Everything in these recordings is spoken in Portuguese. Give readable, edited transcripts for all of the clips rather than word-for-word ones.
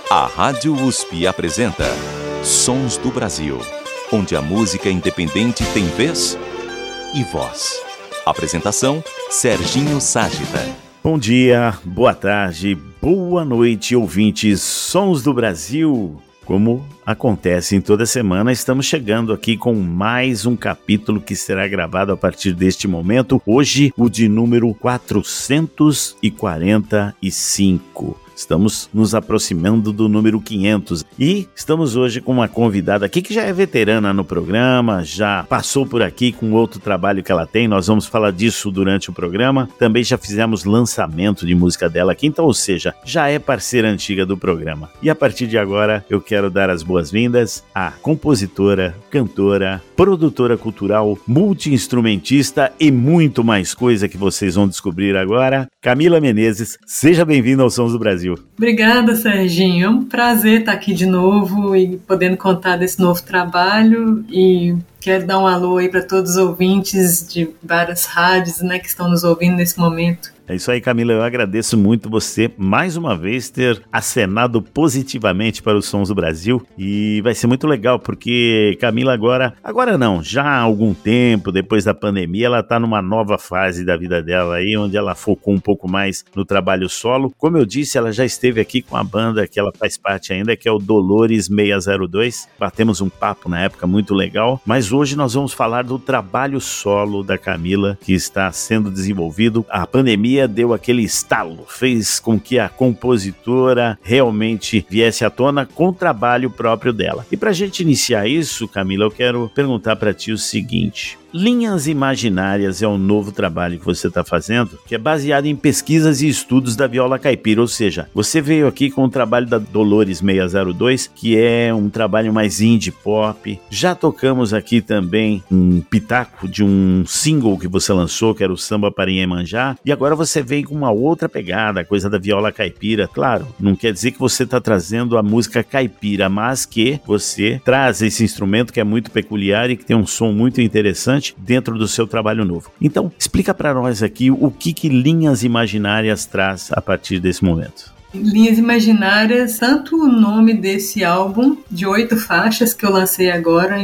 A Rádio USP apresenta Sons do Brasil, onde a música independente tem vez e voz. Apresentação, Serginho Ságita. Bom dia, boa tarde, boa noite, ouvintes Sons do Brasil. Como acontece em toda semana, estamos chegando aqui com mais um capítulo que será gravado a partir deste momento. Hoje, o de número 445. Estamos nos aproximando do número 500 e estamos hoje com uma convidada aqui que já é veterana no programa, já passou por aqui com outro trabalho que ela tem, nós vamos falar disso durante o programa. Também já fizemos lançamento de música dela aqui, então, ou seja, já é parceira antiga do programa. E a partir de agora eu quero dar as boas-vindas à compositora, cantora, produtora cultural, multi-instrumentista e muito mais coisa que vocês vão descobrir agora, Camila Menezes. Seja bem-vinda ao Sons do Brasil. Obrigada, Serginho. É um prazer estar aqui de novo e podendo contar desse novo trabalho, e quero dar um alô aí para todos os ouvintes de várias rádios, né, que estão nos ouvindo nesse momento. É isso aí, Camila, eu agradeço muito você, mais uma vez, ter acenado positivamente para os Sons do Brasil, e vai ser muito legal, porque Camila agora não, já há algum tempo, depois da pandemia, ela está numa nova fase da vida dela aí, onde ela focou um pouco mais no trabalho solo. Como eu disse, ela já esteve aqui com a banda que ela faz parte ainda, que é o Dolores 602, batemos um papo na época muito legal, mas hoje nós vamos falar do trabalho solo da Camila, que está sendo desenvolvido. A pandemia deu aquele estalo, fez com que a compositora realmente viesse à tona com o trabalho próprio dela. E pra gente iniciar isso, Camila, eu quero perguntar pra ti o seguinte: Linhas Imaginárias é um novo trabalho que você está fazendo, que é baseado em pesquisas e estudos da viola caipira, ou seja, você veio aqui com o trabalho da Dolores 602, que é um trabalho mais indie pop. Já tocamos aqui também um pitaco de um single que você lançou, que era o Samba para Iemanjá, e agora você vem com uma outra pegada, a coisa da viola caipira. Claro, não quer dizer que você está trazendo a música caipira, mas que você traz esse instrumento que é muito peculiar e que tem um som muito interessante dentro do seu trabalho novo. Então, explica para nós aqui o que Linhas Imaginárias traz a partir desse momento. Linhas Imaginárias, tanto o nome desse álbum de 8 faixas que eu lancei agora em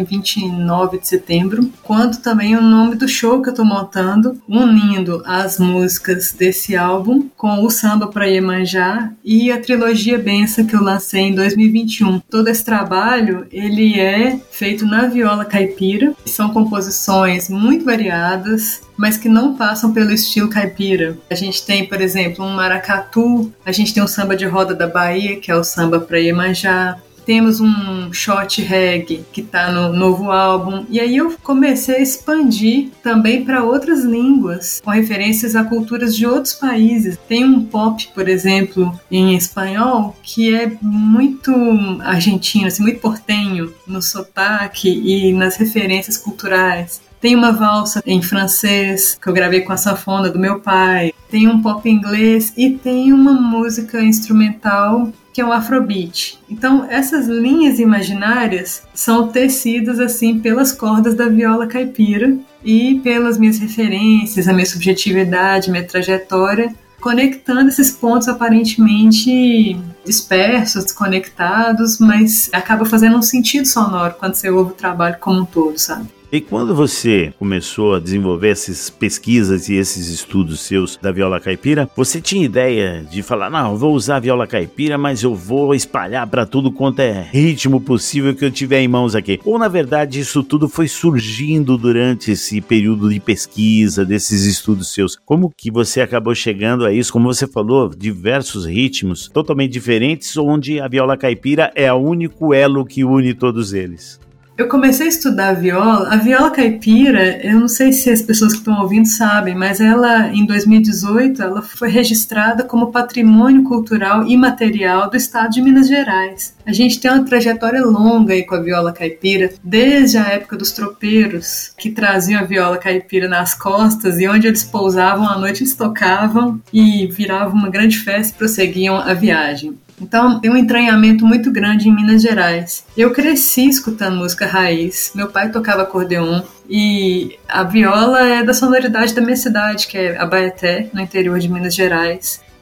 29 de setembro, quanto também o nome do show que eu estou montando, unindo as músicas desse álbum com o Samba para Iemanjá e a trilogia Benção que eu lancei em 2021. Todo esse trabalho, ele é feito na viola caipira, são composições muito variadas, mas que não passam pelo estilo caipira. A gente tem, por exemplo, um maracatu, a gente tem um samba de roda da Bahia, que é o Samba para Iemanjá, temos um shot reggae que está no novo álbum, e aí eu comecei a expandir também para outras línguas, com referências a culturas de outros países. Tem um pop, por exemplo, em espanhol, que é muito argentino, assim, muito portenho no sotaque e nas referências culturais. Tem uma valsa em francês, que eu gravei com a sanfona do meu pai. Tem um pop inglês e tem uma música instrumental que é o Afrobeat. Então, essas linhas imaginárias são tecidas assim pelas cordas da viola caipira e pelas minhas referências, a minha subjetividade, minha trajetória, conectando esses pontos aparentemente dispersos, desconectados, mas acaba fazendo um sentido sonoro quando você ouve o trabalho como um todo, sabe? E quando você começou a desenvolver essas pesquisas e esses estudos seus da viola caipira, você tinha ideia de falar, não, eu vou usar a viola caipira, mas eu vou espalhar para tudo quanto é ritmo possível que eu tiver em mãos aqui? Ou, na verdade, isso tudo foi surgindo durante esse período de pesquisa, desses estudos seus? Como que você acabou chegando a isso? Como você falou, diversos ritmos totalmente diferentes, onde a viola caipira é o único elo que une todos eles. Eu comecei a estudar a viola caipira, eu não sei se as pessoas que estão ouvindo sabem, mas ela, em 2018, ela foi registrada como Patrimônio Cultural Imaterial do Estado de Minas Gerais. A gente tem uma trajetória longa aí com a viola caipira, desde a época dos tropeiros, que traziam a viola caipira nas costas e onde eles pousavam à noite eles tocavam e virava uma grande festa e prosseguiam a viagem. Então tem um entranhamento muito grande em Minas Gerais. Eu cresci escutando música raiz, meu pai tocava acordeon e a viola é da sonoridade da minha cidade, que é Abaeté, no interior de Minas Gerais.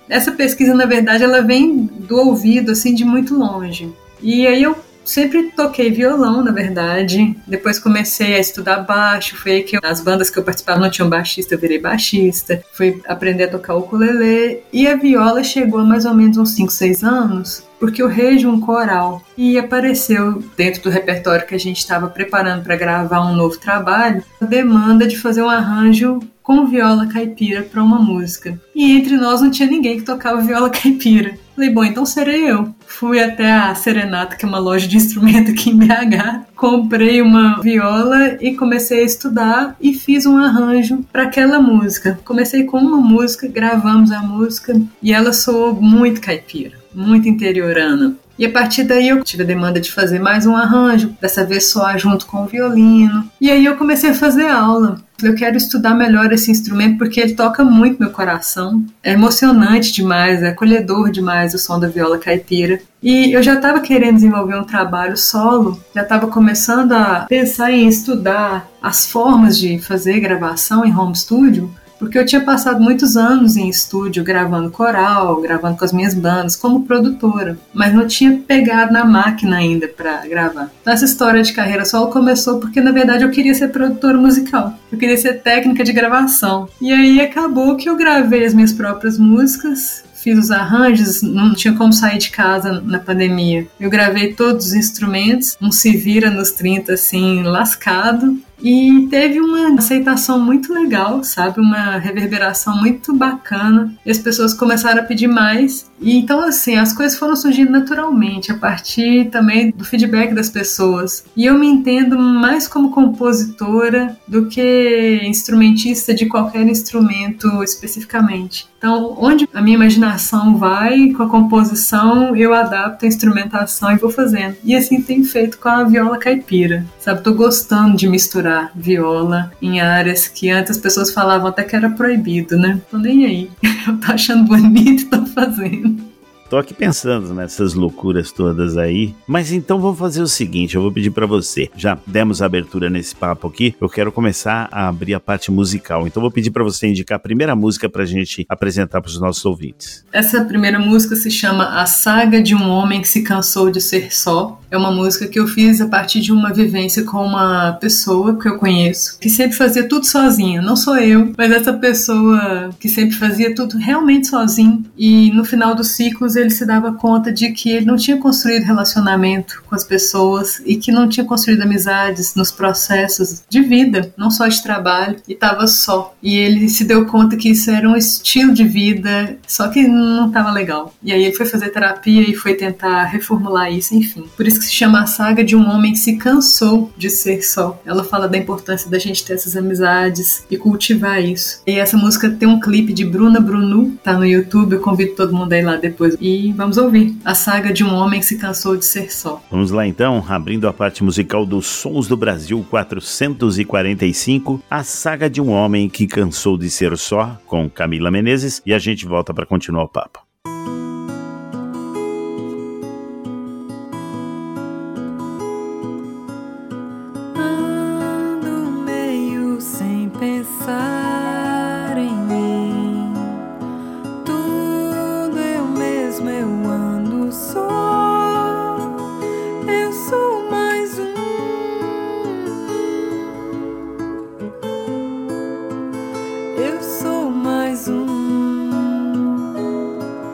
Essa pesquisa, na verdade, ela vem do ouvido, assim, de muito longe. E aí eu sempre toquei violão, na verdade. Depois comecei a estudar baixo. Foi aí que as bandas que eu participava não tinham baixista, eu virei baixista. Fui aprender a tocar ukulele. E a viola chegou a mais ou menos uns 5, 6 anos, porque eu rejo um coral. E apareceu dentro do repertório que a gente estava preparando para gravar um novo trabalho, a demanda de fazer um arranjo com viola caipira para uma música. E entre nós não tinha ninguém que tocava viola caipira. Falei, bom, então serei eu. Fui até a Serenata, que é uma loja de instrumento aqui em BH, comprei uma viola e comecei a estudar e fiz um arranjo para aquela música. Comecei com uma música, gravamos a música e ela soou muito caipira, muito interiorana. E a partir daí eu tive a demanda de fazer mais um arranjo, dessa vez soar junto com o violino. E aí eu comecei a fazer aula. Eu quero estudar melhor esse instrumento porque ele toca muito meu coração. É emocionante demais, é acolhedor demais o som da viola caipira. E eu já estava querendo desenvolver um trabalho solo, já estava começando a pensar em estudar as formas de fazer gravação em home studio, porque eu tinha passado muitos anos em estúdio gravando coral, gravando com as minhas bandas, como produtora, mas não tinha pegado na máquina ainda para gravar. Então, essa história de carreira solo começou porque, na verdade, eu queria ser produtora musical, eu queria ser técnica de gravação. E aí acabou que eu gravei as minhas próprias músicas, fiz os arranjos, não tinha como sair de casa na pandemia. Eu gravei todos os instrumentos, um se vira nos 30, assim, lascado. E teve uma aceitação muito legal, sabe? Uma reverberação muito bacana. E as pessoas começaram a pedir mais. E então, assim, as coisas foram surgindo naturalmente, a partir também do feedback das pessoas. E eu me entendo mais como compositora do que instrumentista de qualquer instrumento especificamente. Então, onde a minha imaginação vai com a composição, eu adapto a instrumentação e vou fazendo. E assim tenho feito com a viola caipira, sabe? Tô gostando de misturar viola em áreas que antes as pessoas falavam até que era proibido, né? Tô nem aí. Eu tô achando bonito e tô fazendo. Tô aqui pensando nessas loucuras todas aí, mas então vamos fazer o seguinte, eu vou pedir pra você, já demos a abertura nesse papo aqui, eu quero começar a abrir a parte musical, então vou pedir pra você indicar a primeira música pra gente apresentar pros nossos ouvintes. Essa primeira música se chama A Saga de um Homem que se Cansou de Ser Só. É uma música que eu fiz a partir de uma vivência com uma pessoa que eu conheço, que sempre fazia tudo sozinha, não sou eu, mas essa pessoa que sempre fazia tudo realmente sozinho, e no final dos ciclos ele se dava conta de que ele não tinha construído relacionamento com as pessoas e que não tinha construído amizades nos processos de vida, não só de trabalho, e estava só. E ele se deu conta que isso era um estilo de vida, só que não estava legal. E aí ele foi fazer terapia e foi tentar reformular isso, enfim. Por isso que se chama A Saga de um Homem que se Cansou de Ser Só. Ela fala da importância da gente ter essas amizades e cultivar isso. E essa música tem um clipe de Bruna Brunu, tá no YouTube, eu convido todo mundo a ir lá depois. E vamos ouvir A Saga de um Homem que se Cansou de Ser Só. Vamos lá então, abrindo a parte musical dos Sons do Brasil 445, A Saga de um Homem que Cansou de Ser Só, com Camila Menezes, e a gente volta para continuar o papo. Ando meio sem pensar em mim, tudo eu mesmo, eu ando só, eu sou mais um, eu sou mais um.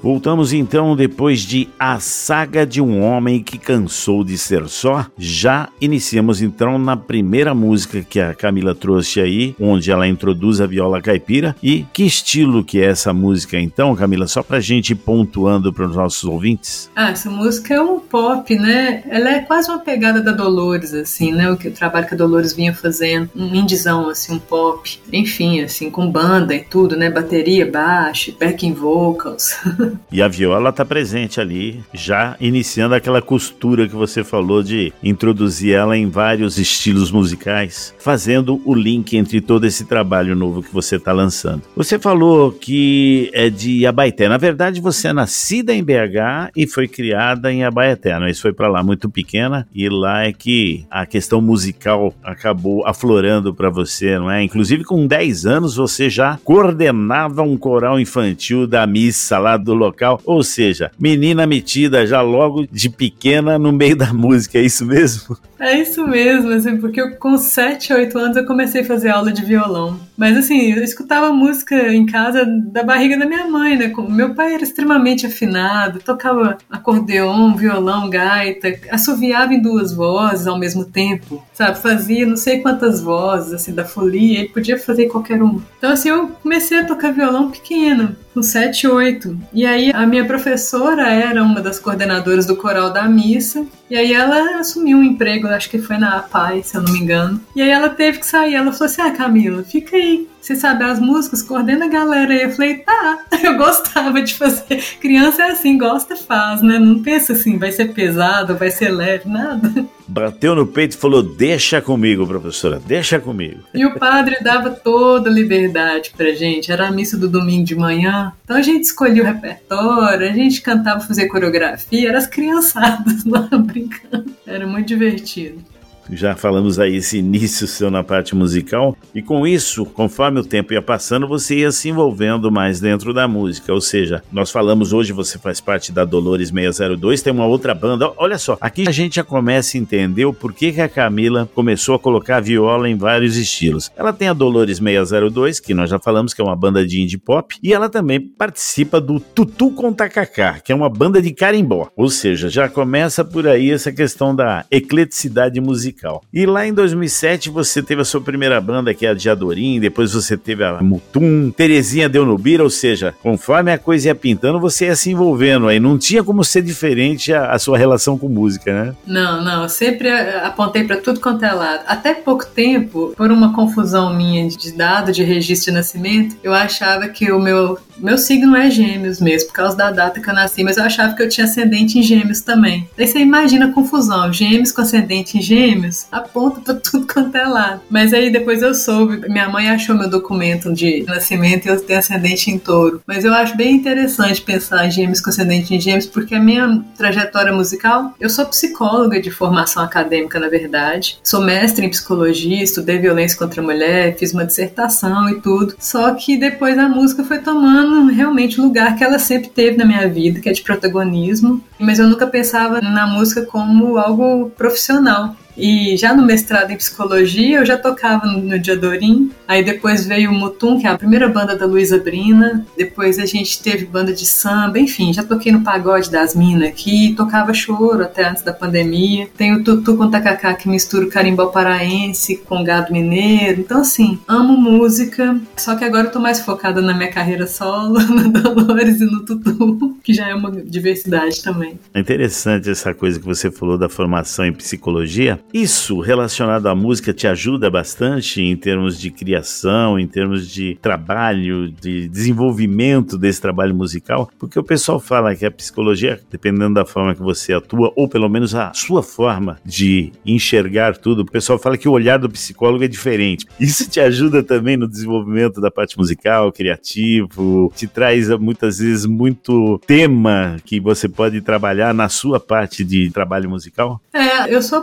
Voltamos então depois de A Saga de um Homem que Cansou de Ser Só. Já iniciamos então na primeira música que a Camila trouxe aí, onde ela introduz a viola caipira. E que estilo que é essa música então, Camila? Só pra gente ir pontuando para os nossos ouvintes. Essa música é um pop, né? Ela é quase uma pegada da Dolores, assim, né? O trabalho que a Dolores vinha fazendo, um indizão, assim, um pop. Enfim, assim, com banda e tudo, né? Bateria, baixo, backing vocals. E a viola tá presente ali, já iniciando aquela costura que você falou de introduzir ela em vários estilos musicais, fazendo o link entre todo esse trabalho novo que você tá lançando. Você falou que é de Abaeté. Na verdade, você é nascida em BH e foi criada em Abaeté, mas foi para lá muito pequena e lá é que a questão musical acabou aflorando para você, não é? Inclusive com 10 anos você já coordenava um coral infantil da missa lá do local, ou seja, menina metida já logo de pequena no meio da música, é isso mesmo? É isso mesmo, assim, porque com 7, 8 anos eu comecei a fazer aula de violão. Mas assim, eu escutava música em casa da barriga da minha mãe, né? Meu pai era extremamente afinado, tocava acordeon, violão, gaita, assoviava em 2 vozes ao mesmo tempo, sabe? Fazia não sei quantas vozes, assim, da folia, ele podia fazer qualquer uma. Então assim, eu comecei a tocar violão pequena, com 7, 8. E aí a minha professora era uma das coordenadoras do coral da missa, e aí ela assumiu um emprego, acho que foi na APAI, se eu não me engano. E aí ela teve que sair, ela falou assim, Camila, fica aí, você sabe as músicas, coordena a galera aí. Eu falei, tá, eu gostava de fazer. Criança é assim, gosta, faz, né? Não pensa assim, vai ser pesado, vai ser leve, nada. Bateu no peito e falou, deixa comigo, professora, deixa comigo. E o padre dava toda a liberdade pra gente, era a missa do domingo de manhã, então a gente escolhia o repertório, a gente cantava, fazia coreografia, eram as criançadas lá brincando, era muito divertido. Já falamos aí esse início seu na parte musical, e com isso, conforme o tempo ia passando, você ia se envolvendo mais dentro da música, ou seja, nós falamos hoje, você faz parte da Dolores 602, tem uma outra banda, olha só, aqui a gente já começa a entender o porquê que a Camila começou a colocar a viola em vários estilos. Ela tem a Dolores 602, que nós já falamos que é uma banda de indie pop, e ela também participa do Tutu com Tacacá, que é uma banda de carimbó, ou seja, já começa por aí essa questão da ecleticidade musical. E lá em 2007 você teve a sua primeira banda, que é a Diadorim, depois você teve a Mutum, Terezinha deu no Bira, ou seja, conforme a coisa ia pintando, você ia se envolvendo aí, não tinha como ser diferente a sua relação com música, né? Não, eu sempre apontei pra tudo quanto é lado. Até pouco tempo, por uma confusão minha de dado de registro de nascimento, eu achava que o meu signo é Gêmeos mesmo, por causa da data que eu nasci, mas eu achava que eu tinha ascendente em Gêmeos também. Daí você imagina a confusão, Gêmeos com ascendente em Gêmeos, aponta pra tudo quanto é lado. Mas aí depois eu soube, minha mãe achou meu documento de nascimento e eu tenho ascendente em Touro. Mas eu acho bem interessante pensar em Gêmeos com ascendente em Gêmeos, porque a minha trajetória musical, eu sou psicóloga de formação acadêmica, na verdade. Sou mestre em psicologia, estudei violência contra a mulher, fiz uma dissertação e tudo. Só que depois a música foi tomando realmente o lugar que ela sempre teve na minha vida, que é de protagonismo. Mas eu nunca pensava na música como algo profissional. E já no mestrado em psicologia eu já tocava no Diadorim, aí depois veio o Mutum, que é a primeira banda da Luísa Brina, depois a gente teve banda de samba, enfim, já toquei no Pagode das Minas aqui, tocava choro até antes da pandemia, tem o Tutu com Tacacá, que mistura o carimbó paraense com gado mineiro, então assim, amo música, só que agora eu tô mais focada na minha carreira solo, no Dolores e no Tutu, que já é uma diversidade também. É interessante essa coisa que você falou da formação em psicologia. Isso relacionado à música te ajuda bastante em termos de criação, em termos de trabalho, de desenvolvimento desse trabalho musical? Porque o pessoal fala que a psicologia, dependendo da forma que você atua, ou pelo menos a sua forma de enxergar tudo, o pessoal fala que o olhar do psicólogo é diferente. Isso te ajuda também no desenvolvimento da parte musical, criativo, te traz muitas vezes muito tema que você pode trabalhar na sua parte de trabalho musical? Eu sou apaixonada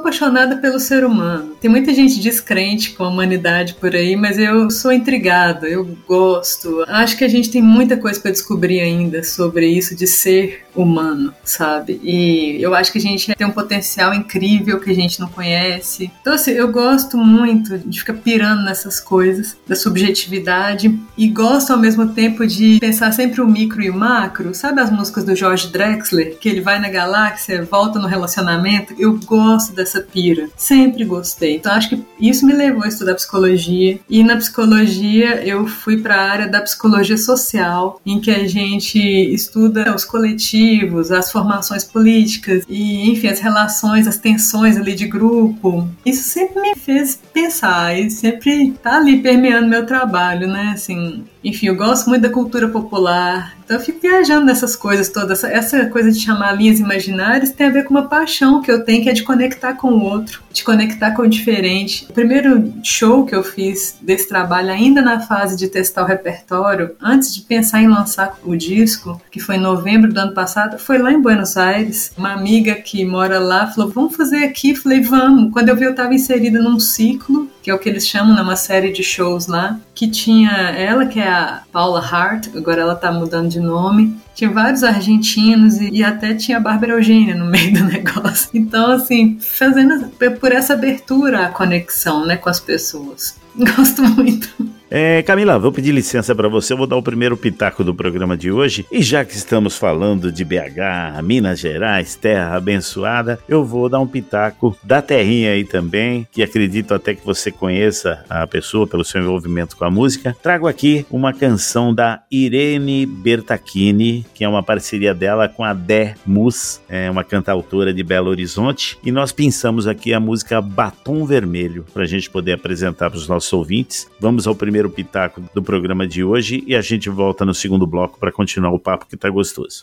intrigada pelo ser humano. Tem muita gente descrente com a humanidade por aí, mas eu sou intrigada, eu gosto. Acho que a gente tem muita coisa para descobrir ainda sobre isso de ser humano, sabe? E eu acho que a gente tem um potencial incrível que a gente não conhece. Então, assim, eu gosto muito de ficar pirando nessas coisas, da subjetividade, e gosto ao mesmo tempo de pensar sempre o micro e o macro. Sabe as músicas do George Drexler, que ele vai na galáxia, volta no relacionamento? Eu gosto dessa pira, sempre gostei. Então, acho que isso me levou a estudar psicologia, e na psicologia eu fui para a área da psicologia social, em que a gente estuda os coletivos, as formações políticas e, enfim, as relações, as tensões ali de grupo. Isso sempre me fez pensar e sempre tá ali permeando meu trabalho, né? Assim, enfim, eu gosto muito da cultura popular, então eu fico viajando nessas coisas todas. Essa coisa de chamar linhas imaginárias tem a ver com uma paixão que eu tenho, que é de conectar com o outro, de conectar com o diferente. O primeiro show que eu fiz desse trabalho, ainda na fase de testar o repertório, antes de pensar em lançar o disco, que foi em novembro do ano passado, foi lá em Buenos Aires. Uma amiga que mora lá falou, vamos fazer aqui? Falei, vamos. Quando eu vi, eu estava inserida num ciclo, que é o que eles chamam, né, uma série de shows lá, que tinha ela, que é a Paula Hart, agora ela tá mudando de nome, tinha vários argentinos e até tinha a Bárbara Eugênia no meio do negócio. Então, assim, fazendo por essa abertura a conexão, né, com as pessoas. Gosto muito. Camila, vou pedir licença para você, eu vou dar o primeiro pitaco do programa de hoje, e já que estamos falando de BH, Minas Gerais, terra abençoada, eu vou dar um pitaco da terrinha aí também, que acredito até que você conheça a pessoa pelo seu envolvimento com a música. Trago aqui uma canção da Irene Bertacchini, que é uma parceria dela com a Dé Mus, uma cantautora de Belo Horizonte, e nós pensamos aqui a música Batom Vermelho, para a gente poder apresentar para os nossos ouvintes. Vamos ao primeiro pitaco do programa de hoje e a gente volta no segundo bloco para continuar o papo que tá gostoso.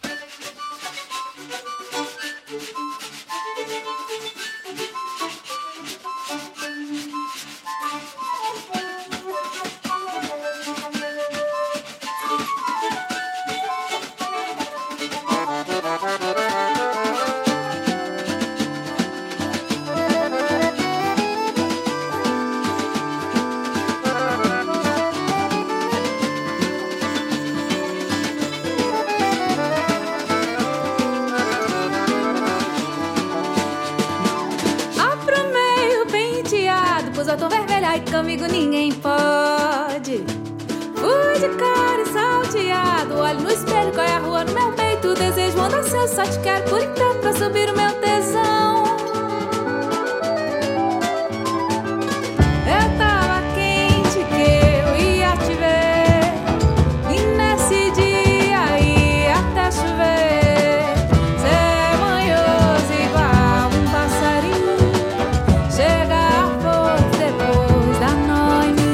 Comigo ninguém pode. Fui de cara e salteado. Olho no espelho, qual é a rua no meu peito. Desejo mandar seu, só te quero por inteiro pra subir o meu tesão. Eu tava quente que eu ia te ver, e nesse dia ia até chover. Cê é manhoso igual um passarinho, chega a força depois da noite.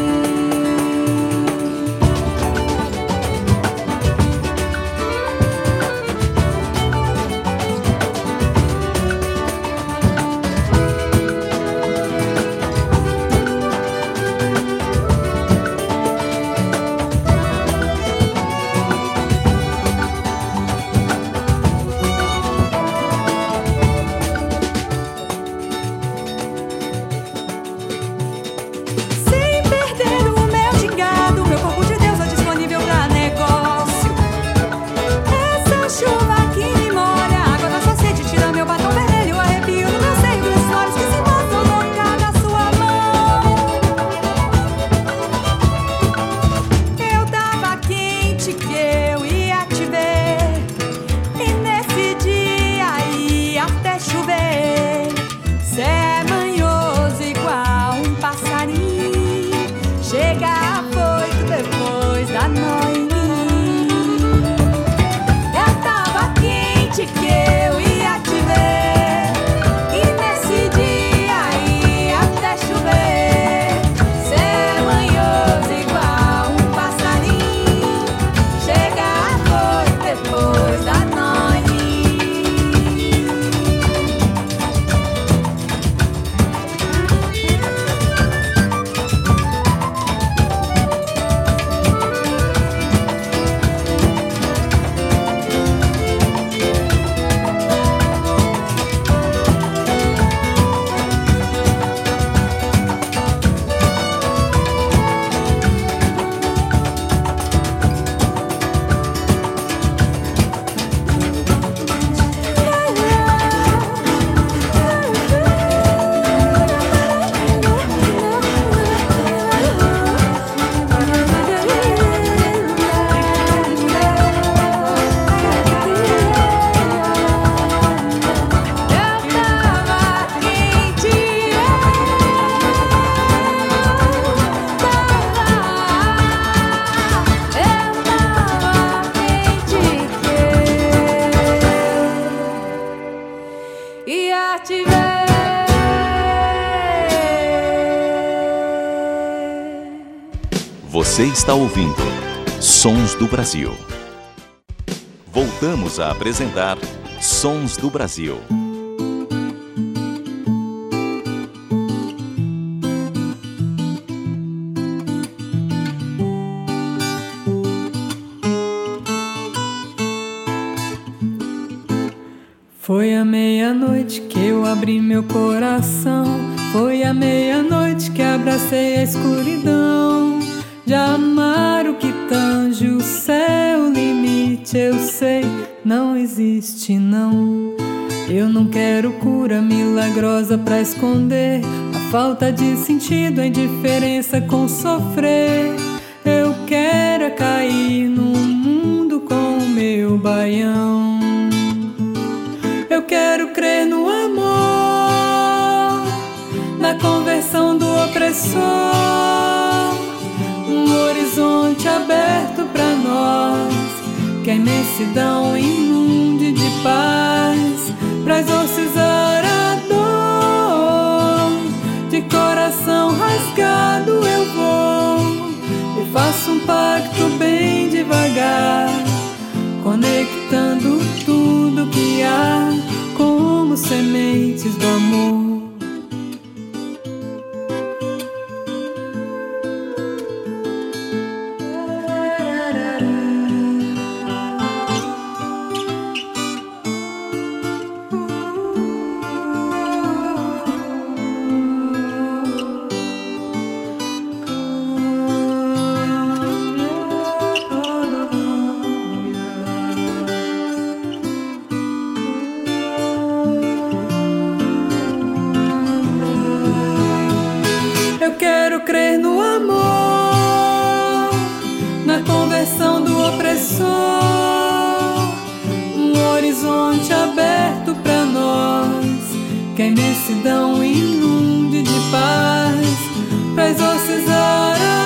Você está ouvindo Sons do Brasil. Voltamos a apresentar Sons do Brasil. Foi à meia-noite que eu abri meu coração. Foi à meia-noite que abracei a escuridão. De amar o que tange o céu, limite eu sei, não existe não. Eu não quero cura milagrosa pra esconder a falta de sentido, a indiferença com sofrer. Eu quero é cair num mundo com o meu baião. Eu quero crer no amor, na conversão do opressor. Um horizonte aberto pra nós, que a imensidão inunde de paz, pra exorcizar a dor. De coração rasgado eu vou e faço um pacto bem devagar, conectando tudo que há como sementes do amor. Eu quero crer no amor, na conversão do opressor. Um horizonte aberto pra nós, que a imensidão inunde de paz, pra exorcizar a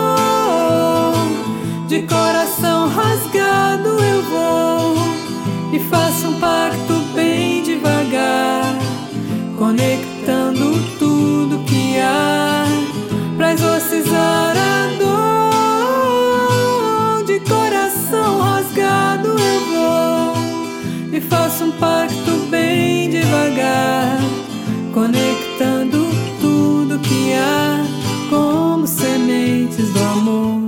dor. De coração rasgado eu vou e faço um pacto bem devagar, conectando tudo que há, pra exorcizar a dor. De coração rasgado eu vou e faço um pacto bem devagar, conectando tudo que há como sementes do amor.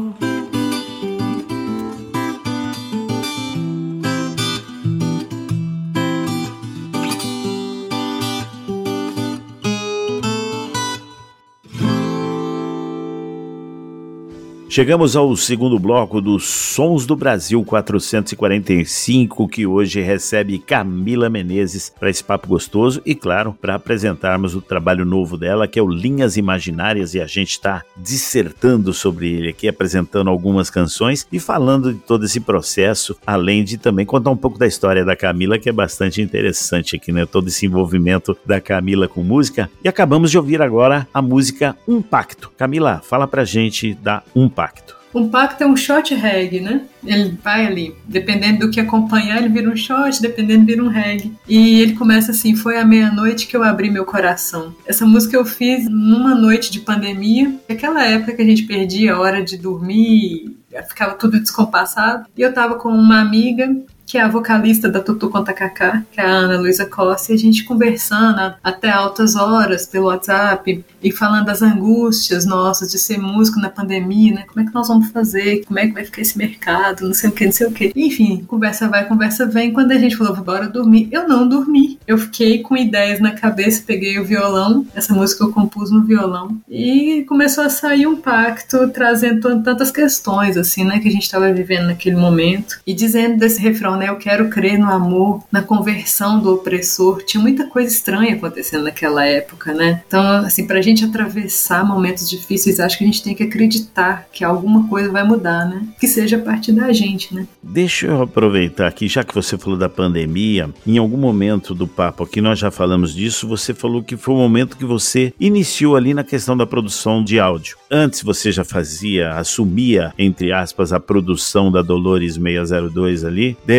Chegamos ao segundo bloco dos Sons do Brasil 445, que hoje recebe Camila Menezes para esse papo gostoso e, claro, para apresentarmos o trabalho novo dela, que é o Linhas Imaginárias, e a gente está dissertando sobre ele aqui, apresentando algumas canções e falando de todo esse processo, além de também contar um pouco da história da Camila, que é bastante interessante aqui, né? Todo esse envolvimento da Camila com música. E acabamos de ouvir agora a música Um Pacto. Camila, fala pra gente da Um Pacto. Um pacto é um shot reggae, né? Ele vai ali, dependendo do que acompanhar, ele vira um shot, dependendo vira um reggae. E ele começa assim: foi à meia-noite que eu abri meu coração. Essa música eu fiz numa noite de pandemia, aquela época que a gente perdia a hora de dormir, ficava tudo descompassado. E eu tava com uma amiga, que é a vocalista da Tutu Conta Cacá, que é a Ana Luísa Costa, e a gente conversando até altas horas pelo WhatsApp e falando das angústias nossas de ser músico na pandemia, né? Como é que nós vamos fazer? Como é que vai ficar esse mercado? Não sei o que, não sei o que. Enfim, conversa vai, conversa vem. Quando a gente falou, bora dormir, eu não dormi. Eu fiquei com ideias na cabeça, peguei o violão, essa música eu compus no violão, e começou a sair um pacto, trazendo tantas questões, assim, né? Que a gente estava vivendo naquele momento. E dizendo desse refrão, né? Eu quero crer no amor, na conversão do opressor. Tinha muita coisa estranha acontecendo naquela época, né? Então, assim, pra gente atravessar momentos difíceis, acho que a gente tem que acreditar que alguma coisa vai mudar, né? Que seja a partir da gente, né? Deixa eu aproveitar aqui, já que você falou da pandemia, em algum momento do papo aqui, nós já falamos disso, você falou que foi o momento que você iniciou ali na questão da produção de áudio. Antes você já assumia, entre aspas, a produção da Dolores 602 ali. De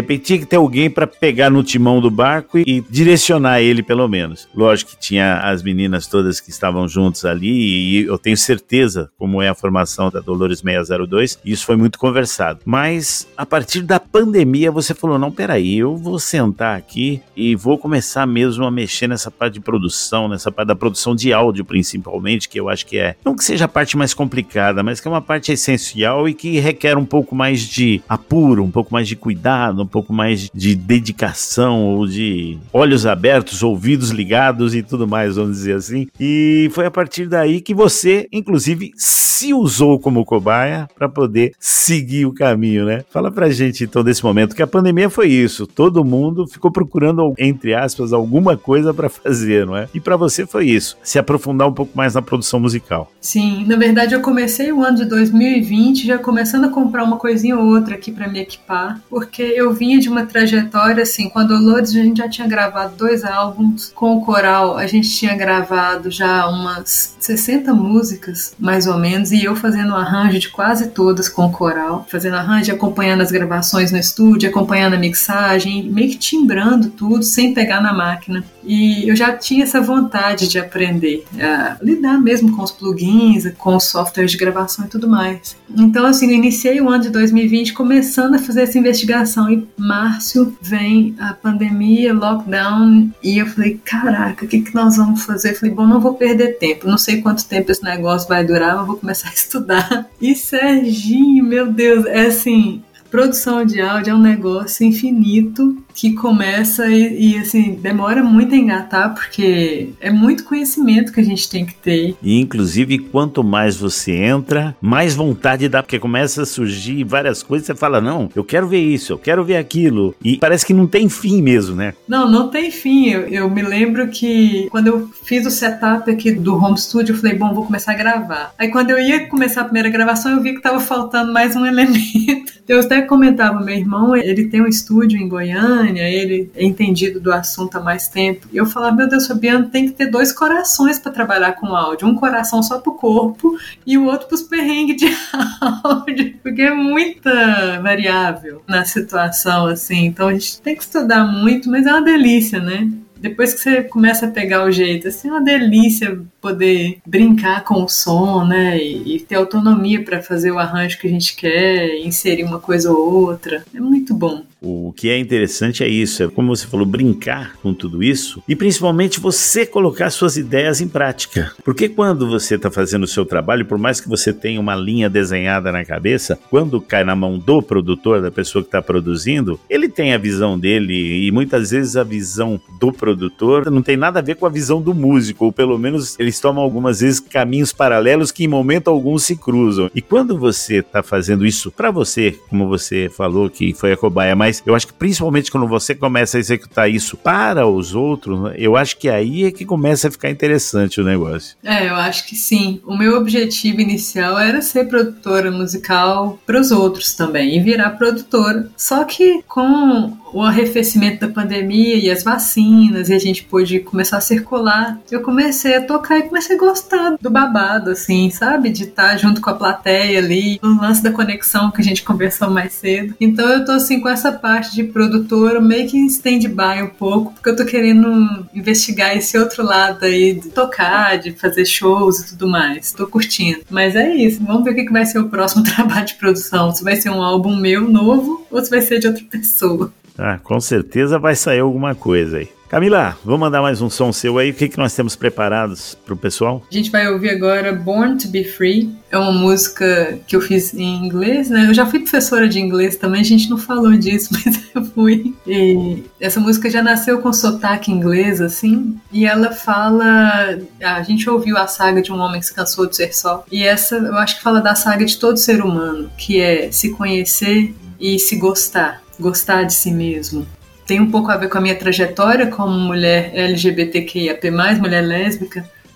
repente tinha que ter alguém para pegar no timão do barco e direcionar ele, pelo menos. Lógico que tinha as meninas todas que estavam juntas ali, e eu tenho certeza como é a formação da Dolores 602, e isso foi muito conversado. Mas a partir da pandemia você falou, não, peraí, eu vou sentar aqui e vou começar mesmo a mexer nessa parte de produção, nessa parte da produção de áudio principalmente, que eu acho que não que seja a parte mais complicada, mas que é uma parte essencial e que requer um pouco mais de apuro, um pouco mais de cuidado, um pouco mais de dedicação, ou de olhos abertos, ouvidos ligados e tudo mais, vamos dizer assim. E foi a partir daí que você, inclusive, se usou como cobaia para poder seguir o caminho, né? Fala pra gente então desse momento, que a pandemia foi isso, todo mundo ficou procurando, entre aspas, alguma coisa para fazer, não é? E para você foi isso, se aprofundar um pouco mais na produção musical. Sim, na verdade eu comecei o ano de 2020 já começando a comprar uma coisinha ou outra aqui para me equipar, porque eu vinha de uma trajetória assim, com a Dolores a gente já tinha gravado 2 álbuns, com o coral a gente tinha gravado já umas 60 músicas, mais ou menos, e eu fazendo arranjo de quase todas com o coral, fazendo arranjo, acompanhando as gravações no estúdio, acompanhando a mixagem, meio que timbrando tudo, sem pegar na máquina. E eu já tinha essa vontade de aprender a lidar mesmo com os plugins, com os softwares de gravação e tudo mais. Então, assim, eu iniciei o ano de 2020 começando a fazer essa investigação. Em março vem a pandemia, lockdown, e eu falei, caraca, o que nós vamos fazer? Eu falei, bom, não vou perder tempo, não sei quanto tempo esse negócio vai durar, mas vou começar a estudar. E Serginho, meu Deus, é assim, produção de áudio é um negócio infinito que começa e assim, demora muito a engatar, porque é muito conhecimento que a gente tem que ter. E inclusive, quanto mais você entra, mais vontade dá, porque começa a surgir várias coisas, você fala, não, eu quero ver isso, eu quero ver aquilo, e parece que não tem fim mesmo, né? Não tem fim. Eu me lembro que quando eu fiz o setup aqui do home studio, eu falei, bom, vou começar a gravar. Aí quando eu ia começar a primeira gravação, eu vi que tava faltando mais um elemento. Eu até comentava, meu irmão, ele tem um estúdio em Goiânia, ele é entendido do assunto há mais tempo. E eu falava, meu Deus, Fabiano, tem que ter 2 corações para trabalhar com áudio. Um coração só pro corpo e o outro pros perrengues de áudio, porque é muita variável na situação, assim. Então a gente tem que estudar muito, mas é uma delícia, né? Depois que você começa a pegar o jeito, assim, é uma delícia poder brincar com o som, né, e ter autonomia para fazer o arranjo que a gente quer, inserir uma coisa ou outra. É muito bom. O que é interessante é isso, é como você falou, brincar com tudo isso e principalmente você colocar suas ideias em prática. Porque quando você está fazendo o seu trabalho, por mais que você tenha uma linha desenhada na cabeça, quando cai na mão do produtor, da pessoa que está produzindo, ele tem a visão dele e muitas vezes a visão do produtor não tem nada a ver com a visão do músico, ou pelo menos eles tomam algumas vezes caminhos paralelos que em momento algum se cruzam. E quando você está fazendo isso para você, como você falou que foi a cobaia, mas eu acho que principalmente quando você começa a executar isso para os outros, eu acho que aí é que começa a ficar interessante o negócio. Eu acho que sim. O meu objetivo inicial era ser produtora musical para os outros também, e virar produtora. Só que com o arrefecimento da pandemia e as vacinas, e a gente pôde começar a circular, eu comecei a tocar e comecei a gostar do babado, assim, sabe? De estar junto com a plateia ali, o lance da conexão que a gente conversou mais cedo. Então eu tô assim com essa parte de produtora meio que em stand-by um pouco, porque eu tô querendo investigar esse outro lado aí de tocar, de fazer shows e tudo mais. Tô curtindo. Mas é isso, vamos ver o que vai ser o próximo trabalho de produção. Se vai ser um álbum meu novo ou se vai ser de outra pessoa. Com certeza vai sair alguma coisa aí. Camila, vamos mandar mais um som seu aí. O que nós temos preparados pro pessoal? A gente vai ouvir agora Born to be Free. É uma música que eu fiz em inglês, né? Eu já fui professora de inglês também, a gente não falou disso, mas eu fui. E essa música já nasceu com sotaque inglês, assim, e ela fala... A gente ouviu a saga de um homem que se cansou de ser só. E essa, eu acho que fala da saga de todo ser humano, que é se conhecer e se gostar de si mesmo. Tem um pouco a ver com a minha trajetória como mulher LGBTQIAP+, mulher lésbica,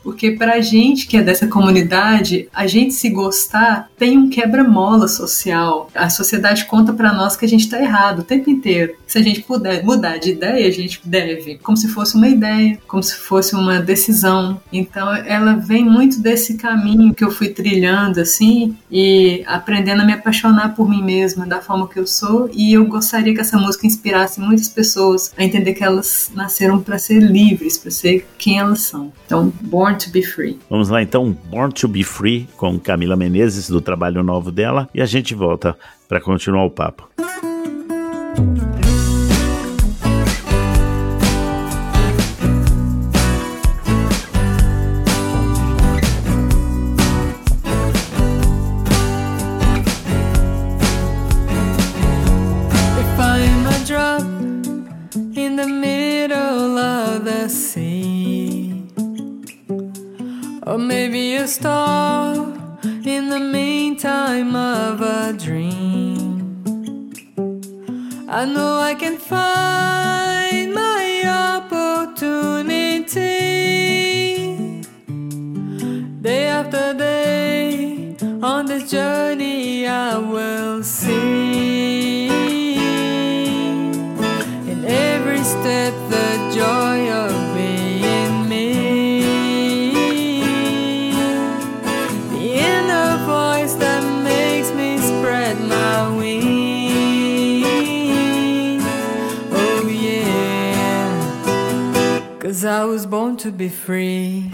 Porque pra gente que é dessa comunidade, a gente se gostar tem um quebra-mola social. A sociedade conta pra nós que a gente tá errado o tempo inteiro. Se a gente puder mudar de ideia, a gente deve. Como se fosse uma ideia, como se fosse uma decisão. Então ela vem muito desse caminho que eu fui trilhando, assim, e aprendendo a me apaixonar por mim mesma, da forma que eu sou. E eu gostaria que essa música inspirasse muitas pessoas a entender que elas nasceram para ser livres, para ser quem elas são. Então, Born to be Free. Vamos lá então, Born to be Free, com Camila Menezes, do trabalho novo dela, e a gente volta para continuar o papo. Or maybe a star in the meantime of a dream. I know I can find my opportunity. Day after day, on this journey I will see. In every step the joy of being me. That makes me spread my wings. Oh yeah, 'cause I was born to be free.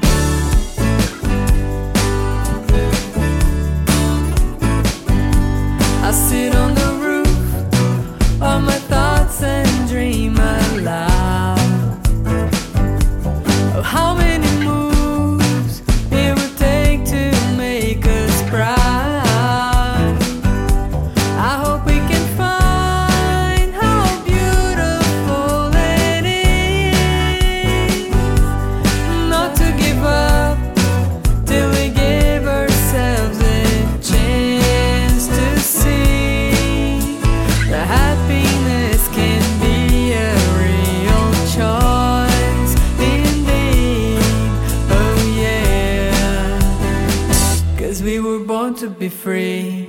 I sit on the roof of my thoughts and dream aloud of how many moves it would take to make us proud. To be free.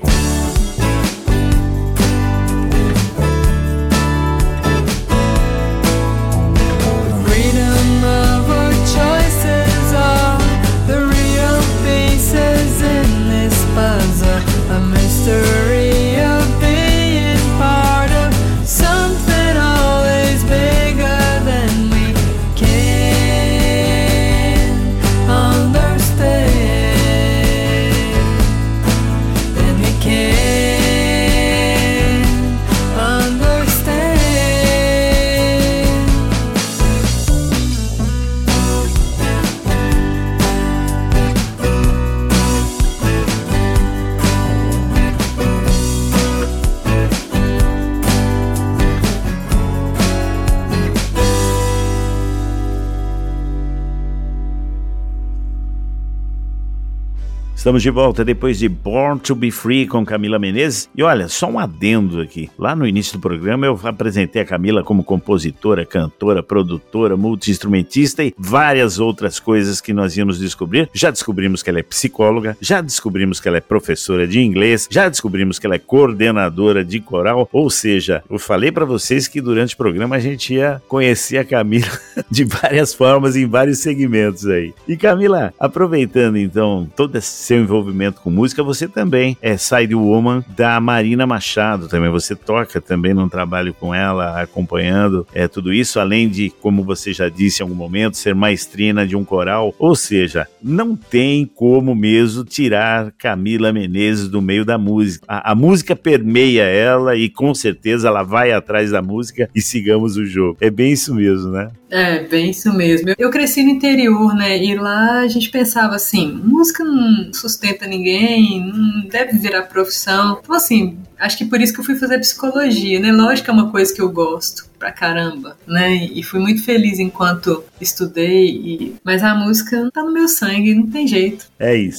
Freedom of our choices are the real pieces in this puzzle. A mystery of being part of something always bigger than we can understand. Estamos de volta depois de Born to be Free com Camila Menezes. E olha, só um adendo aqui. Lá no início do programa eu apresentei a Camila como compositora, cantora, produtora, multi-instrumentista e várias outras coisas que nós íamos descobrir. Já descobrimos que ela é psicóloga, já descobrimos que ela é professora de inglês, já descobrimos que ela é coordenadora de coral. Ou seja, eu falei para vocês que durante o programa a gente ia conhecer a Camila de várias formas, em vários segmentos aí. E Camila, aproveitando então todo esse seu envolvimento com música, você também é side woman da Marina Machado também, você toca também num trabalho com ela, acompanhando tudo isso, além de, como você já disse em algum momento, ser maestrina de um coral, ou seja, não tem como mesmo tirar Camila Menezes do meio da música, a música permeia ela e com certeza ela vai atrás da música e sigamos o jogo, é bem isso mesmo, né? É, bem isso mesmo. Eu cresci no interior, né, e lá a gente pensava assim, música não sustenta ninguém, não deve virar profissão. Então assim, acho que por isso que eu fui fazer psicologia, né? Lógico que é uma coisa que eu gosto pra caramba, né? E fui muito feliz enquanto estudei, mas a música tá no meu sangue, não tem jeito. É isso.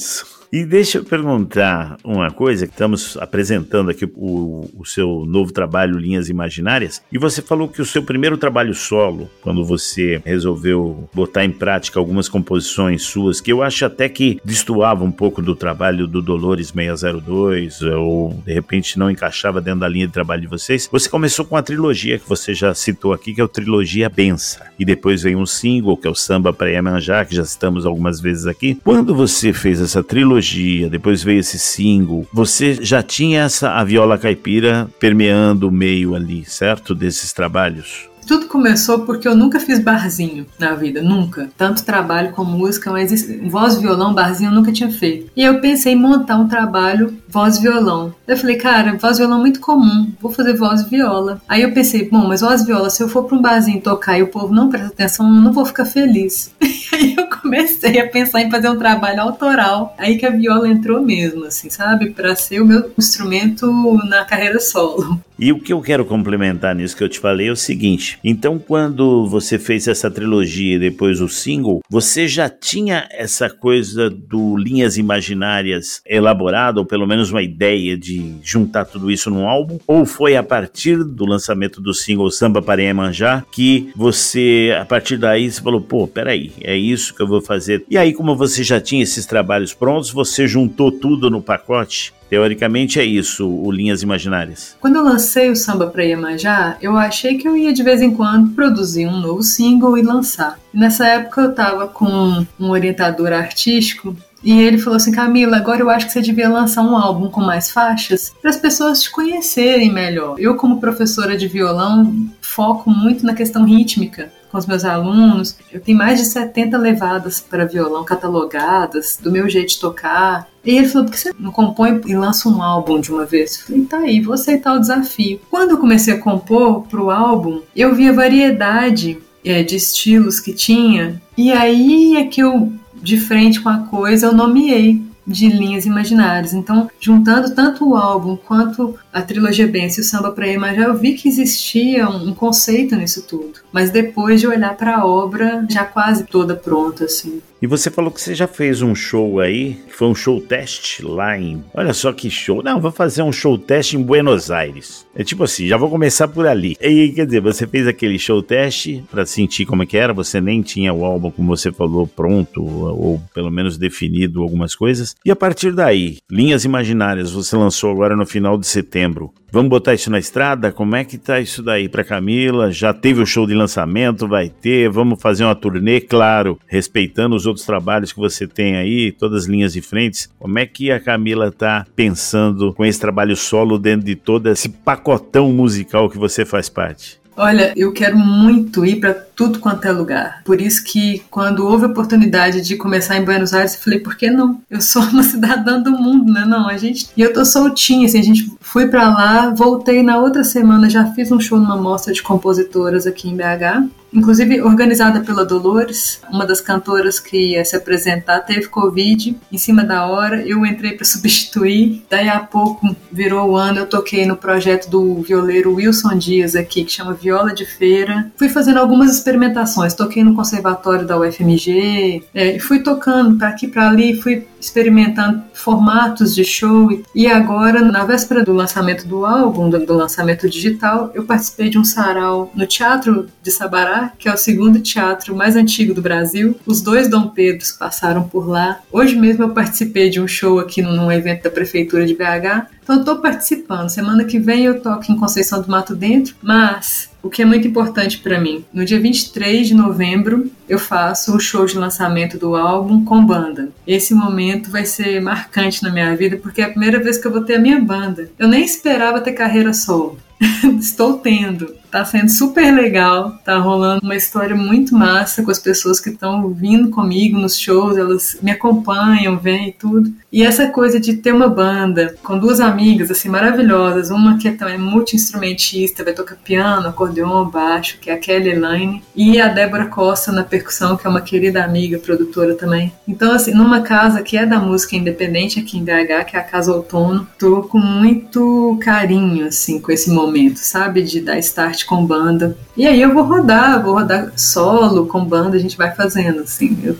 E deixa eu perguntar uma coisa, estamos apresentando aqui o seu novo trabalho, Linhas Imaginárias, e você falou que o seu primeiro trabalho solo, quando você resolveu botar em prática algumas composições suas, que eu acho até que destoava um pouco do trabalho do Dolores 602, ou de repente não encaixava dentro da linha de trabalho de vocês, você começou com a trilogia que você já citou aqui, que é a trilogia Bença, e depois veio um single, que é o Samba pra Iemanjá, que já citamos algumas vezes aqui. Quando você fez essa trilogia, depois veio esse single, você já tinha a viola caipira permeando o meio ali, certo? Desses trabalhos? Tudo começou porque eu nunca fiz barzinho na vida, nunca. Tanto trabalho com música, mas voz, violão, barzinho eu nunca tinha feito. E eu pensei em montar um trabalho voz, violão. Eu falei, cara, voz, violão é muito comum, vou fazer voz e viola. Aí eu pensei, bom, mas voz, viola, se eu for pra um barzinho tocar e o povo não presta atenção, eu não vou ficar feliz. Aí eu comecei a pensar em fazer um trabalho autoral. Aí que a viola entrou mesmo, assim, sabe? Pra ser o meu instrumento na carreira solo. E o que eu quero complementar nisso que eu te falei é o seguinte, então quando você fez essa trilogia e depois o single, você já tinha essa coisa do Linhas Imaginárias elaborada, ou pelo menos uma ideia de juntar tudo isso num álbum? Ou foi a partir do lançamento do single Samba para Iemanjá que você, a partir daí, você falou, pô, peraí, é isso que eu vou fazer? E aí, como você já tinha esses trabalhos prontos, você juntou tudo no pacote? Teoricamente é isso, o Linhas Imaginárias. Quando eu lancei o Samba pra Iemanjá, eu achei que eu ia de vez em quando produzir um novo single e lançar. E nessa época eu tava com um orientador artístico e ele falou assim, Camila, agora eu acho que você devia lançar um álbum com mais faixas para as pessoas te conhecerem melhor. Eu, como professora de violão, foco muito na questão rítmica com os meus alunos. Eu tenho mais de 70 levadas para violão catalogadas, do meu jeito de tocar. E ele falou, por que você não compõe e lança um álbum de uma vez? Eu falei, tá aí, vou aceitar o desafio. Quando eu comecei a compor pro álbum, eu vi a variedade de estilos que tinha, e aí é que eu, de frente com a coisa, eu nomeei de Linhas Imaginárias. Então, juntando tanto o álbum quanto a trilogia Bença e o Samba pra Iemanjá, eu vi que existia um conceito nisso tudo. Mas depois de olhar para a obra, já quase toda pronta, assim. E você falou que você já fez um show aí, que foi um show teste lá em... Olha só que show. Não, vou fazer um show teste em Buenos Aires. É tipo assim, já vou começar por ali. E quer dizer, você fez aquele show teste pra sentir como é que era, você nem tinha o álbum, como você falou, pronto, ou pelo menos definido algumas coisas. E a partir daí, Linhas Imaginárias, você lançou agora no final de setembro. Vamos botar isso na estrada? Como é que tá isso daí pra Camila? Já teve o show de lançamento? Vai ter? Vamos fazer uma turnê, claro, respeitando os outros trabalhos que você tem aí, todas as linhas de frente. Como é que a Camila tá pensando com esse trabalho solo dentro de todo esse pacotão musical que você faz parte? Olha, eu quero muito ir para tudo quanto é lugar. Por isso que quando houve a oportunidade de começar em Buenos Aires, eu falei, por que não? Eu sou uma cidadã do mundo, né? Não, e eu tô soltinha, assim, a gente fui para lá, voltei na outra semana, já fiz um show numa mostra de compositoras aqui em BH, inclusive organizada pela Dolores, uma das cantoras que ia se apresentar, teve Covid, em cima da hora, eu entrei para substituir, daí a pouco virou o ano, eu toquei no projeto do violeiro Wilson Dias aqui, que chama Viola de Feira, fui fazendo algumas experimentações, toquei no conservatório da UFMG, fui tocando para aqui para ali, fui experimentando formatos de show, e agora, na véspera do lançamento do álbum, do lançamento digital, eu participei de um sarau no Teatro de Sabará, que é o segundo teatro mais antigo do Brasil. Os dois Dom Pedros passaram por lá. Hoje mesmo eu participei de um show aqui num evento da Prefeitura de BH. Então eu estou participando. Semana que vem eu toco em Conceição do Mato Dentro, mas o que é muito importante para mim, no dia 23 de novembro eu faço o show de lançamento do álbum com banda. Esse momento vai ser marcante na minha vida, porque é a primeira vez que eu vou ter a minha banda. Eu nem esperava ter carreira solo. Estou tendo. Tá sendo super legal, tá rolando uma história muito massa com as pessoas que estão vindo comigo nos shows, elas me acompanham, vêm e tudo. E essa coisa de ter uma banda com duas amigas assim maravilhosas, uma que é também multi-instrumentista, vai tocar piano, acordeon, baixo, que é a Kelly Elaine, e a Débora Costa na percussão, que é uma querida amiga, produtora também. Então assim, numa casa que é da música independente aqui em BH, que é a Casa Outono, tô com muito carinho assim com esse momento, sabe, de dar start com banda. E aí eu vou rodar solo, com banda, a gente vai fazendo, assim. Eu tô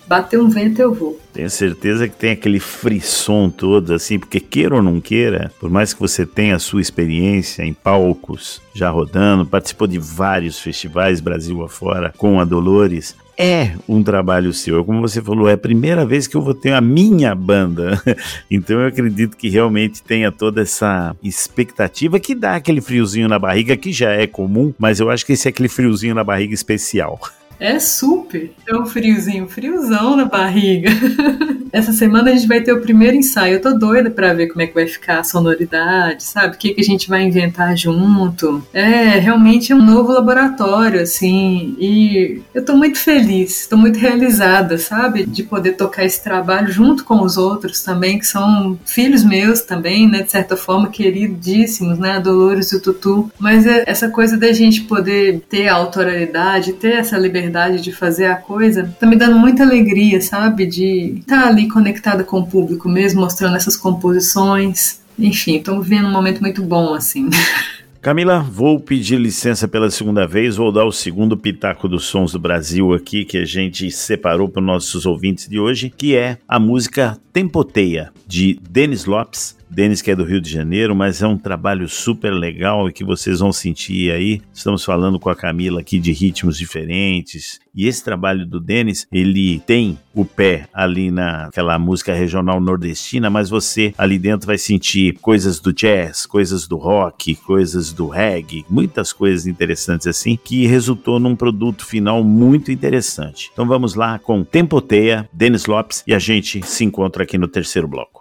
bater um vento eu vou. Tenho certeza que tem aquele frisson todo, assim, porque queira ou não queira, por mais que você tenha a sua experiência em palcos, já rodando, participou de vários festivais Brasil afora com a Dolores, é um trabalho seu. Como você falou, é a primeira vez que eu vou ter a minha banda. Então eu acredito que realmente tenha toda essa expectativa que dá aquele friozinho na barriga, que já é comum, mas eu acho que esse é aquele friozinho na barriga especial. É super. É um friozão na barriga. Essa semana a gente vai ter o primeiro ensaio. Eu tô doida pra ver como é que vai ficar a sonoridade, sabe? O que a gente vai inventar junto. Realmente é um novo laboratório, assim. E eu tô muito feliz, tô muito realizada, sabe? De poder tocar esse trabalho junto com os outros também, que são filhos meus também, né? De certa forma, queridíssimos, né? A Dolores e o Tutu. Mas essa coisa da gente poder ter a autoralidade, ter essa liberdade de fazer a coisa, tá me dando muita alegria, sabe? De estar ali conectada com o público mesmo, mostrando essas composições. Enfim, tô vivendo um momento muito bom, assim. Camila, vou pedir licença pela segunda vez, vou dar o segundo pitaco dos Sons do Brasil aqui, que a gente separou para os nossos ouvintes de hoje, que é a música Tempoteia, de Denis Lopes. Denis, que é do Rio de Janeiro, mas é um trabalho super legal e que vocês vão sentir aí. Estamos falando com a Camila aqui de ritmos diferentes. E esse trabalho do Denis, ele tem o pé ali naquela música regional nordestina, mas você ali dentro vai sentir coisas do jazz, coisas do rock, coisas do reggae, muitas coisas interessantes assim, que resultou num produto final muito interessante. Então vamos lá com Tempoteia, Denis Lopes, e a gente se encontra aqui no terceiro bloco.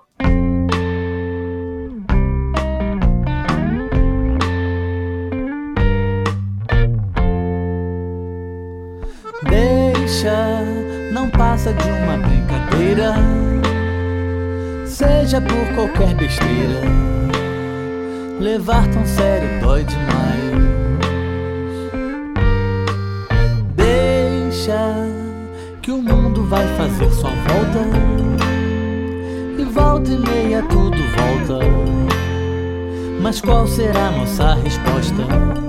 Não passa de uma brincadeira, seja por qualquer besteira. Levar tão sério dói demais. Deixa que o mundo vai fazer sua volta, e volta e meia tudo volta. Mas qual será a nossa resposta?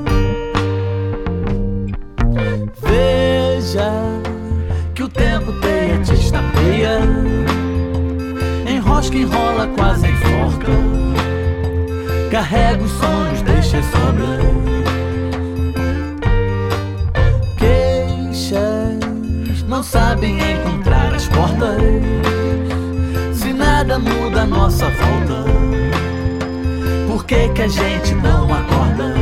Veja que o tempo teia te estapeia, enrosca, enrola, quase enforca. Carrega os sonhos, deixa e sobra. Queixas não sabem encontrar as portas. Se nada muda à nossa volta, por que que a gente não acorda?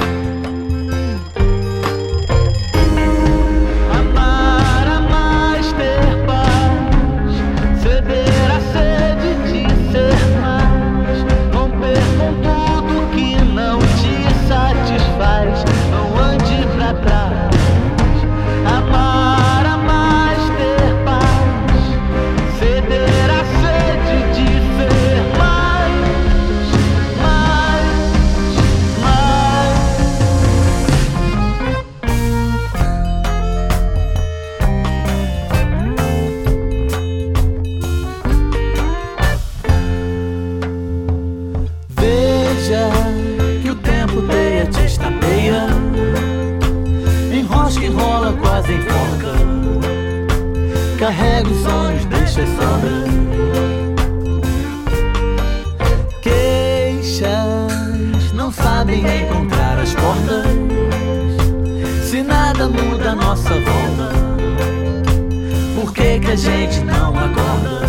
Carrega os sonhos, deixa e sobra. Queixas não sabem encontrar as portas. Se nada muda à nossa volta, por que que a gente não acorda?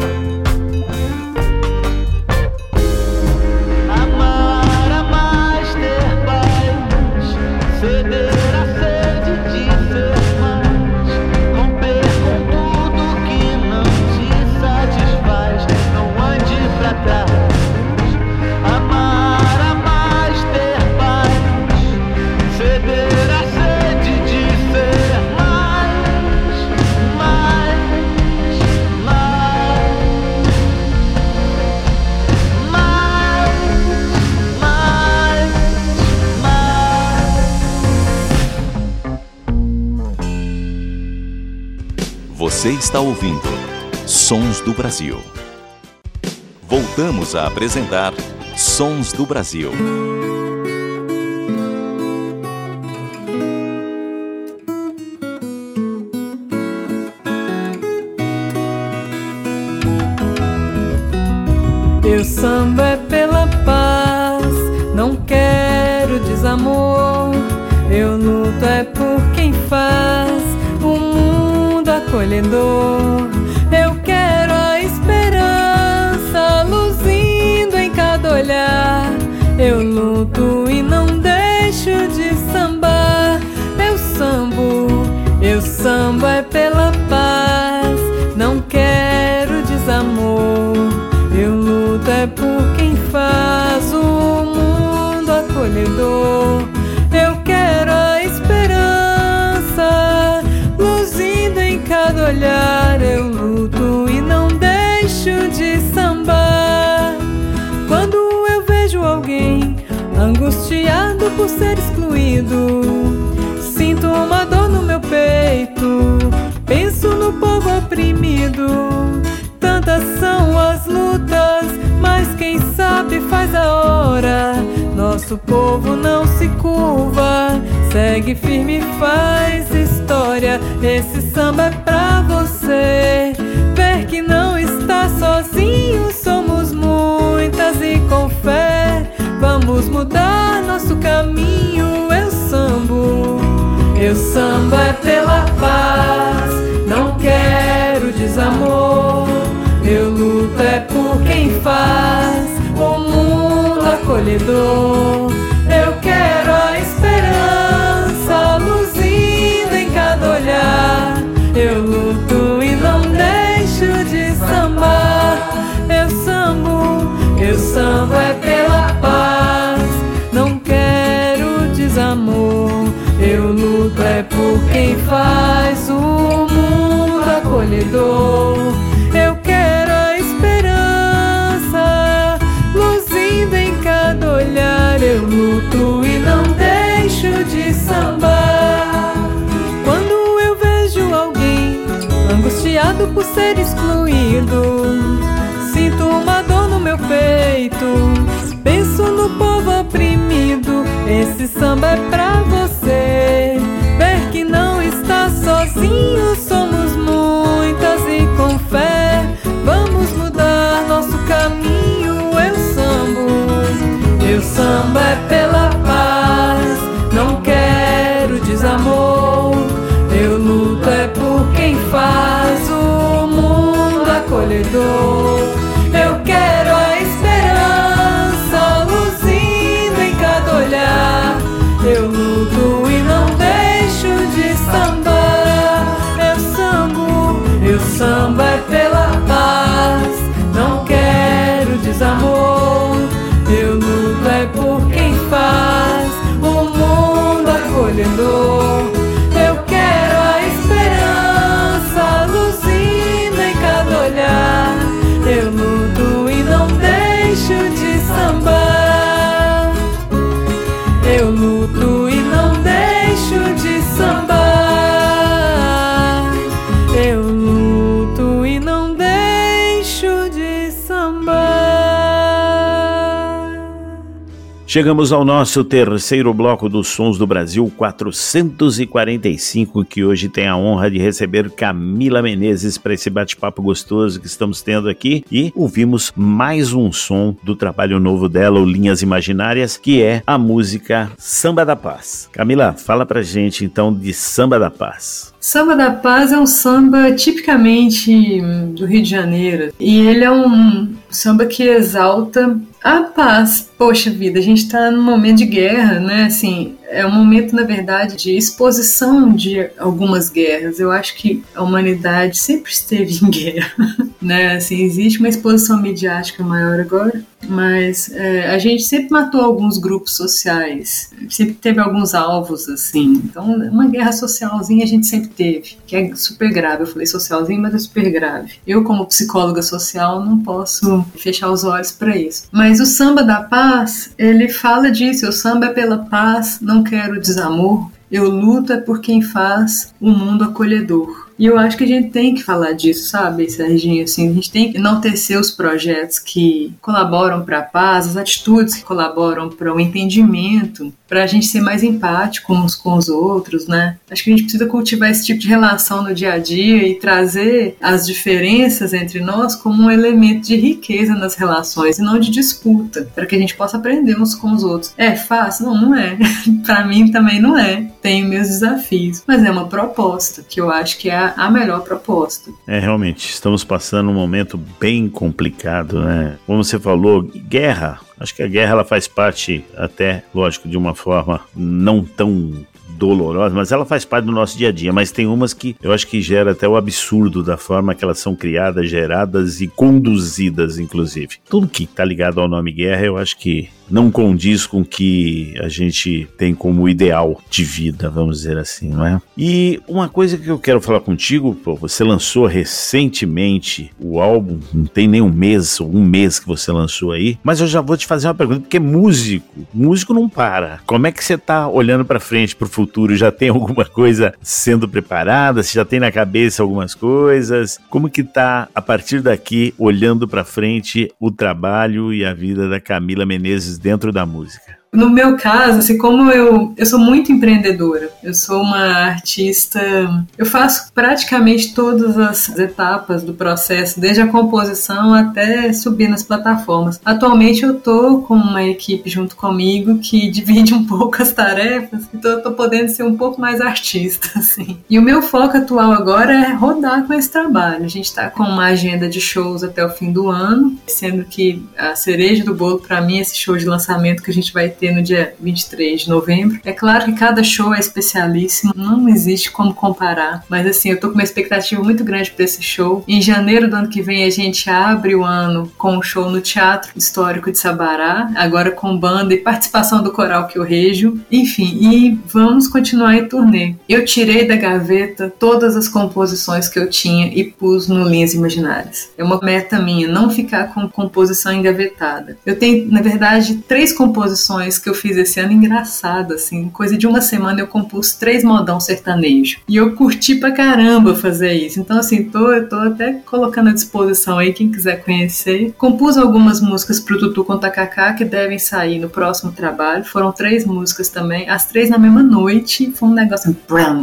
Você está ouvindo Sons do Brasil. Voltamos a apresentar Sons do Brasil. Eu luto é por quem faz o mundo acolhedor. Eu quero a esperança luzindo em cada olhar. Eu luto e não deixo de sambar. Eu sambo é pela paz, não quero desamor. Eu luto é por quem faz o mundo acolhedor. Eu quero a esperança luzindo em cada olhar. Eu luto e não deixo de sambar. Quando eu vejo alguém angustiado por ser excluído, sinto uma dor no meu peito, penso no povo oprimido. Tantas são as lutas, mas quem sabe faz a hora. Nosso povo não se curva, segue firme e faz história. Esse samba é pra você ver que não está sozinho. Somos muitas e com fé vamos mudar nosso caminho. Eu sambo é pela paz, não quero desamor. Eu luto é por quem faz o mundo acolhedor. Eu quero a esperança luzindo em cada olhar. Eu luto e não deixo de sambar. Eu sambo é pela paz, não quero desamor. Eu luto é por quem faz o mundo acolhedor. Eu quero a esperança luzindo em cada olhar. Eu luto e não deixo de sambar. Quando eu vejo alguém angustiado por ser excluído, sinto uma dor no meu peito, penso no povo oprimido. Esse samba é pra você ver que não está sozinho. Somos muitas e com fé vamos mudar nosso caminho. Eu sambo é pela paz, não quero desamor. Eu luto é por quem faz o mundo acolhedor. Eu quero a esperança luzindo em cada olhar. Eu luto e não deixo de sambar. Eu sambo é pela paz, não quero desamor. Eu luto é por quem faz o mundo acolhedor. Eu quero a esperança luzindo em cada olhar. Eu luto e não deixo de sambar. Eu luto e não deixo de sambar. Eu luto e não deixo de sambar. Chegamos ao nosso terceiro bloco dos Sons do Brasil 445, que hoje tem a honra de receber Camila Menezes para esse bate-papo gostoso que estamos tendo aqui, e ouvimos mais um som do trabalho novo dela, o Linhas Imaginárias, que é a música Samba da Paz. Camila, fala pra gente então de Samba da Paz. Samba da Paz é um samba tipicamente do Rio de Janeiro, e ele é um samba que exalta a paz. Poxa vida, a gente está num momento de guerra, né? Assim, é um momento, na verdade, de exposição de algumas guerras. Eu acho que a humanidade sempre esteve em guerra, né? Assim, existe uma exposição midiática maior agora, mas a gente sempre matou alguns grupos sociais, sempre teve alguns alvos, assim. Então, uma guerra socialzinha a gente sempre teve, que é super grave. Eu falei socialzinho, mas é super grave. Eu, como psicóloga social, não posso fechar os olhos para isso. Mas o Samba da Paz, ele fala disso. O samba é pela paz, não quero desamor. Eu luto é por quem faz o mundo acolhedor. E eu acho que a gente tem que falar disso, sabe, Serginho? Assim, a gente tem que enaltecer os projetos que colaboram para a paz, as atitudes que colaboram para o entendimento, para a gente ser mais empático uns com os outros, né? Acho que a gente precisa cultivar esse tipo de relação no dia a dia e trazer as diferenças entre nós como um elemento de riqueza nas relações e não de disputa, para que a gente possa aprender uns com os outros. É fácil? Não, não é. Para mim também não é. Tenho meus desafios, mas é uma proposta que eu acho que é a melhor proposta. Realmente, estamos passando um momento bem complicado, né? Como você falou, guerra. Acho que a guerra ela faz parte até, lógico, de uma forma não tão dolorosa, mas ela faz parte do nosso dia a dia, mas tem umas que eu acho que gera até o absurdo da forma que elas são criadas, geradas e conduzidas, inclusive. Tudo que está ligado ao nome guerra, eu acho que não condiz com o que a gente tem como ideal de vida, vamos dizer assim, não é? E uma coisa que eu quero falar contigo, pô, você lançou recentemente o álbum, não tem nem um mês que você lançou aí, mas eu já vou te fazer uma pergunta, porque músico não para. Como é que você tá olhando para frente, pro futuro? Já tem alguma coisa sendo preparada? Você já tem na cabeça algumas coisas? Como que tá, a partir daqui, olhando para frente, o trabalho e a vida da Camila Menezes dentro da música? No meu caso, assim, como eu sou muito empreendedora, eu sou uma artista, eu faço praticamente todas as etapas do processo, desde a composição até subir nas plataformas. Atualmente eu tô com uma equipe junto comigo que divide um pouco as tarefas, então eu tô podendo ser um pouco mais artista, assim. E o meu foco atual agora é rodar com esse trabalho. A gente tá com uma agenda de shows até o fim do ano, sendo que a cereja do bolo para mim é esse show de lançamento que a gente vai ter no dia 23 de novembro. É claro que cada show é especialíssimo, não existe como comparar, mas assim, eu tô com uma expectativa muito grande para esse show. Em janeiro do ano que vem a gente abre o ano com um show no Teatro Histórico de Sabará, agora com banda e participação do coral que eu rejo. Enfim, e vamos continuar em turnê. Eu tirei da gaveta todas as composições que eu tinha e pus no Linhas Imaginárias. É uma meta minha, não ficar com composição engavetada. Eu tenho, na verdade, 3 composições que eu fiz esse ano, engraçado, assim, coisa de uma semana eu compus 3 modão sertanejo. E eu curti pra caramba fazer isso. Então, assim, eu tô até colocando à disposição aí, quem quiser conhecer. Compus algumas músicas pro Tutu com Tacacá, que devem sair no próximo trabalho. Foram 3 músicas também, as 3 na mesma noite. Foi um negócio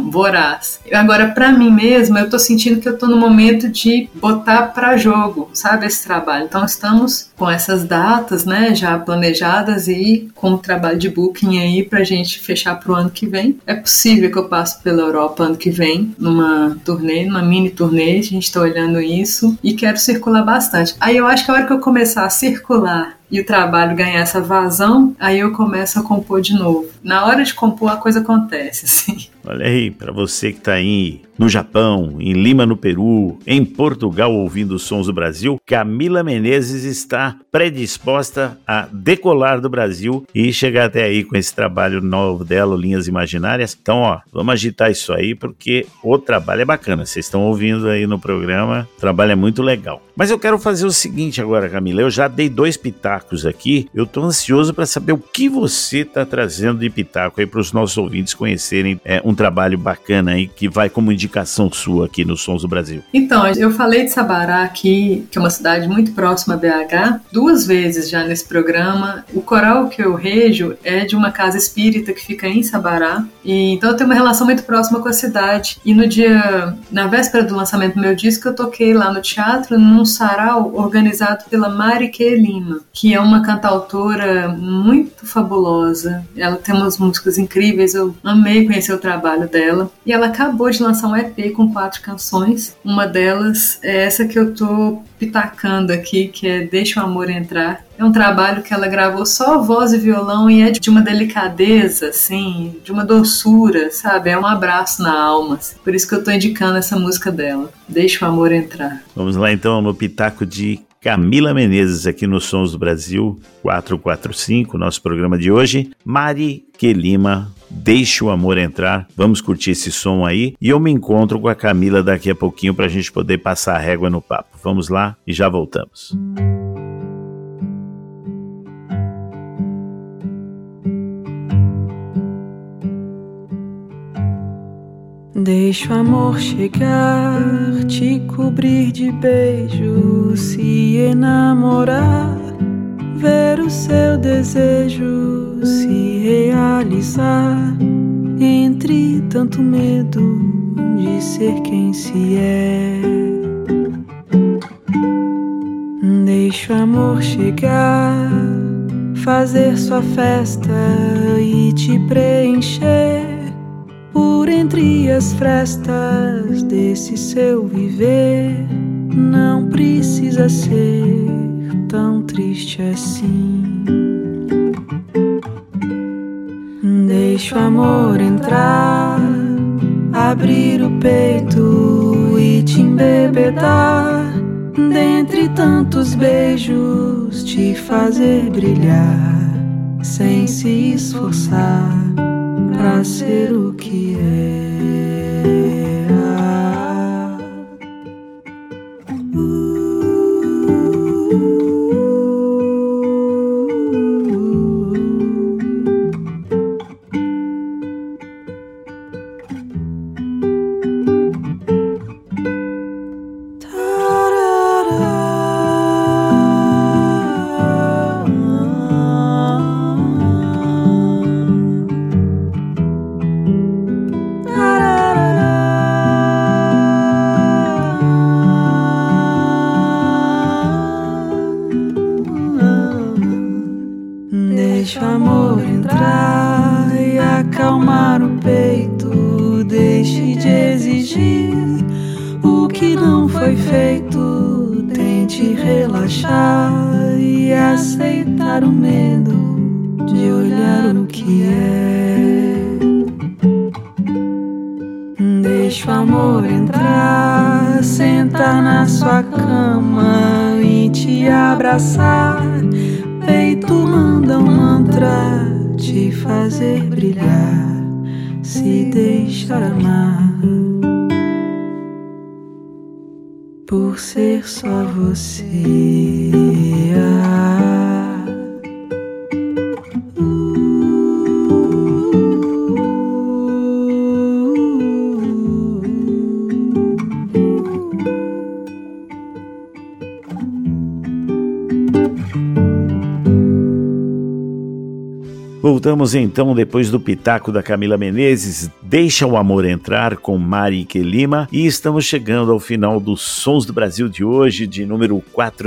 voraz. Agora, pra mim mesma, eu tô sentindo que eu tô no momento de botar pra jogo, sabe, esse trabalho. Então, estamos com essas datas, né, já planejadas e com trabalho de booking aí pra gente fechar pro ano que vem. É possível que eu passe pela Europa ano que vem, numa turnê, numa mini turnê, a gente tá olhando isso e quero circular bastante. Aí eu acho que a hora que eu começar a circular e o trabalho ganhar essa vazão, aí eu começo a compor de novo. Na hora de compor a coisa acontece, assim. Olha aí, para você que tá aí no Japão, em Lima, no Peru, em Portugal, ouvindo os sons do Brasil, Camila Menezes está predisposta a decolar do Brasil e chegar até aí com esse trabalho novo dela, Linhas Imaginárias. Então, ó, vamos agitar isso aí, porque o trabalho é bacana. Vocês estão ouvindo aí no programa, o trabalho é muito legal. Mas eu quero fazer o seguinte agora, Camila, eu já dei 2 pitacos aqui, eu tô ansioso para saber o que você tá trazendo de pitaco aí para os nossos ouvintes conhecerem um trabalho bacana aí que vai como indicação sua aqui nos Sons do Brasil. Então, eu falei de Sabará aqui, que é uma cidade muito próxima a BH, 2 vezes já nesse programa. O coral que eu rejo é de uma casa espírita que fica em Sabará, e então eu tenho uma relação muito próxima com a cidade. E na véspera do lançamento do meu disco, eu toquei lá no teatro, num sarau organizado pela Marique Lima, que é uma cantautora muito fabulosa. Ela tem umas músicas incríveis, eu amei conhecer o trabalho dela. E ela acabou de lançar um EP com 4 canções. Uma delas é essa que eu tô pitacando aqui, que é Deixa o Amor Entrar. É um trabalho que ela gravou só voz e violão e é de uma delicadeza, assim, de uma doçura, sabe? É um abraço na alma. Assim. Por isso que eu tô indicando essa música dela, Deixa o Amor Entrar. Vamos lá então no pitaco de Camila Menezes aqui nos Sons do Brasil 445, nosso programa de hoje. Marique Lima, Deixa o Amor Entrar. Vamos curtir esse som aí e eu me encontro com a Camila daqui a pouquinho pra gente poder passar a régua no papo. Vamos lá e já voltamos. Deixa o amor chegar, te cobrir de beijos, se enamorar, ver o seu desejo se realizar, entre tanto medo de ser quem se é. Deixa o amor chegar, fazer sua festa e te preencher por entre as frestas desse seu viver. Não precisa ser tão triste assim. Deixa o amor entrar, abrir o peito e te embebedar, dentre tantos beijos te fazer brilhar, sem se esforçar pra ser o que é. Deixa o amor entrar e acalmar o peito, deixe de exigir o que não foi feito, tente relaxar e aceitar o medo de olhar o que é. Deixa o amor entrar, sentar na sua cama e te abraçar, peito manda um mantra, te fazer brilhar, se deixar amar, por ser só você. Voltamos então depois do pitaco da Camila Menezes, Deixa o Amor Entrar, com Mari Kelima, e estamos chegando ao final dos Sons do Brasil de hoje, de número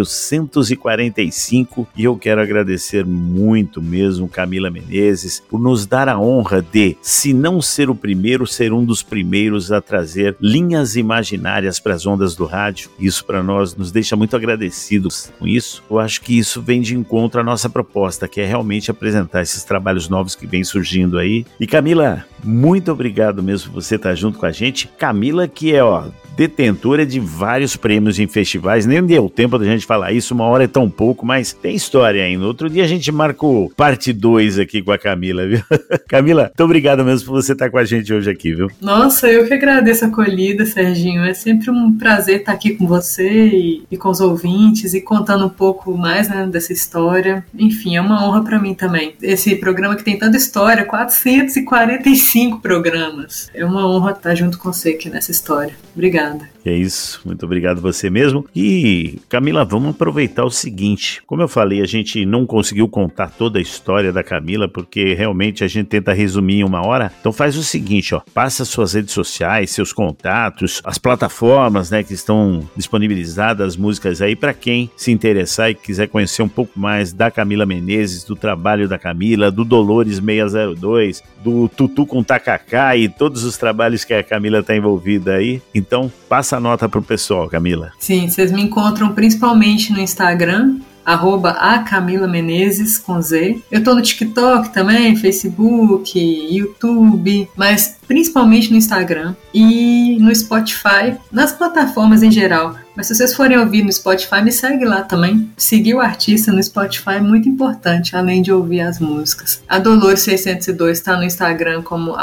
445, e eu quero agradecer muito mesmo Camila Menezes por nos dar a honra de, se não ser o primeiro, ser um dos primeiros a trazer linhas imaginárias para as ondas do rádio. Isso para nós nos deixa muito agradecidos com isso. Eu acho que isso vem de encontro à nossa proposta, que é realmente apresentar esses trabalhos novos que vem surgindo aí. E Camila, muito obrigado mesmo por você estar junto com a gente. Camila, que é detentora de vários prêmios em festivais, nem deu tempo da gente falar isso, uma hora é tão pouco, mas tem história ainda. Outro dia a gente marcou parte 2 aqui com a Camila, viu? Camila, muito obrigado mesmo por você estar com a gente hoje aqui, viu? Nossa, eu que agradeço a acolhida, Serginho. É sempre um prazer estar aqui com você e com os ouvintes e contando um pouco mais, né, dessa história. Enfim, é uma honra para mim também. Esse programa que tem tanta história, 445 programas. É uma honra estar junto com você aqui nessa história. Obrigada. É isso, muito obrigado você mesmo. E Camila, vamos aproveitar o seguinte, como eu falei, a gente não conseguiu contar toda a história da Camila, porque realmente a gente tenta resumir em uma hora. Então faz o seguinte, passa suas redes sociais, seus contatos, as plataformas, né, que estão disponibilizadas, as músicas aí, para quem se interessar e quiser conhecer um pouco mais da Camila Menezes, do trabalho da Camila, do Dolores 602, do Tutu com Tacacá e todos os trabalhos que a Camila está envolvida aí. Então passa a nota pro pessoal, Camila. Sim, vocês me encontram principalmente no Instagram, @acamilamenezes com Z. Eu tô no TikTok também, Facebook, YouTube, mas principalmente no Instagram e no Spotify, nas plataformas em geral. Mas se vocês forem ouvir no Spotify, me segue lá também. Seguir o artista no Spotify é muito importante, além de ouvir as músicas. A Dolores 602 está no Instagram como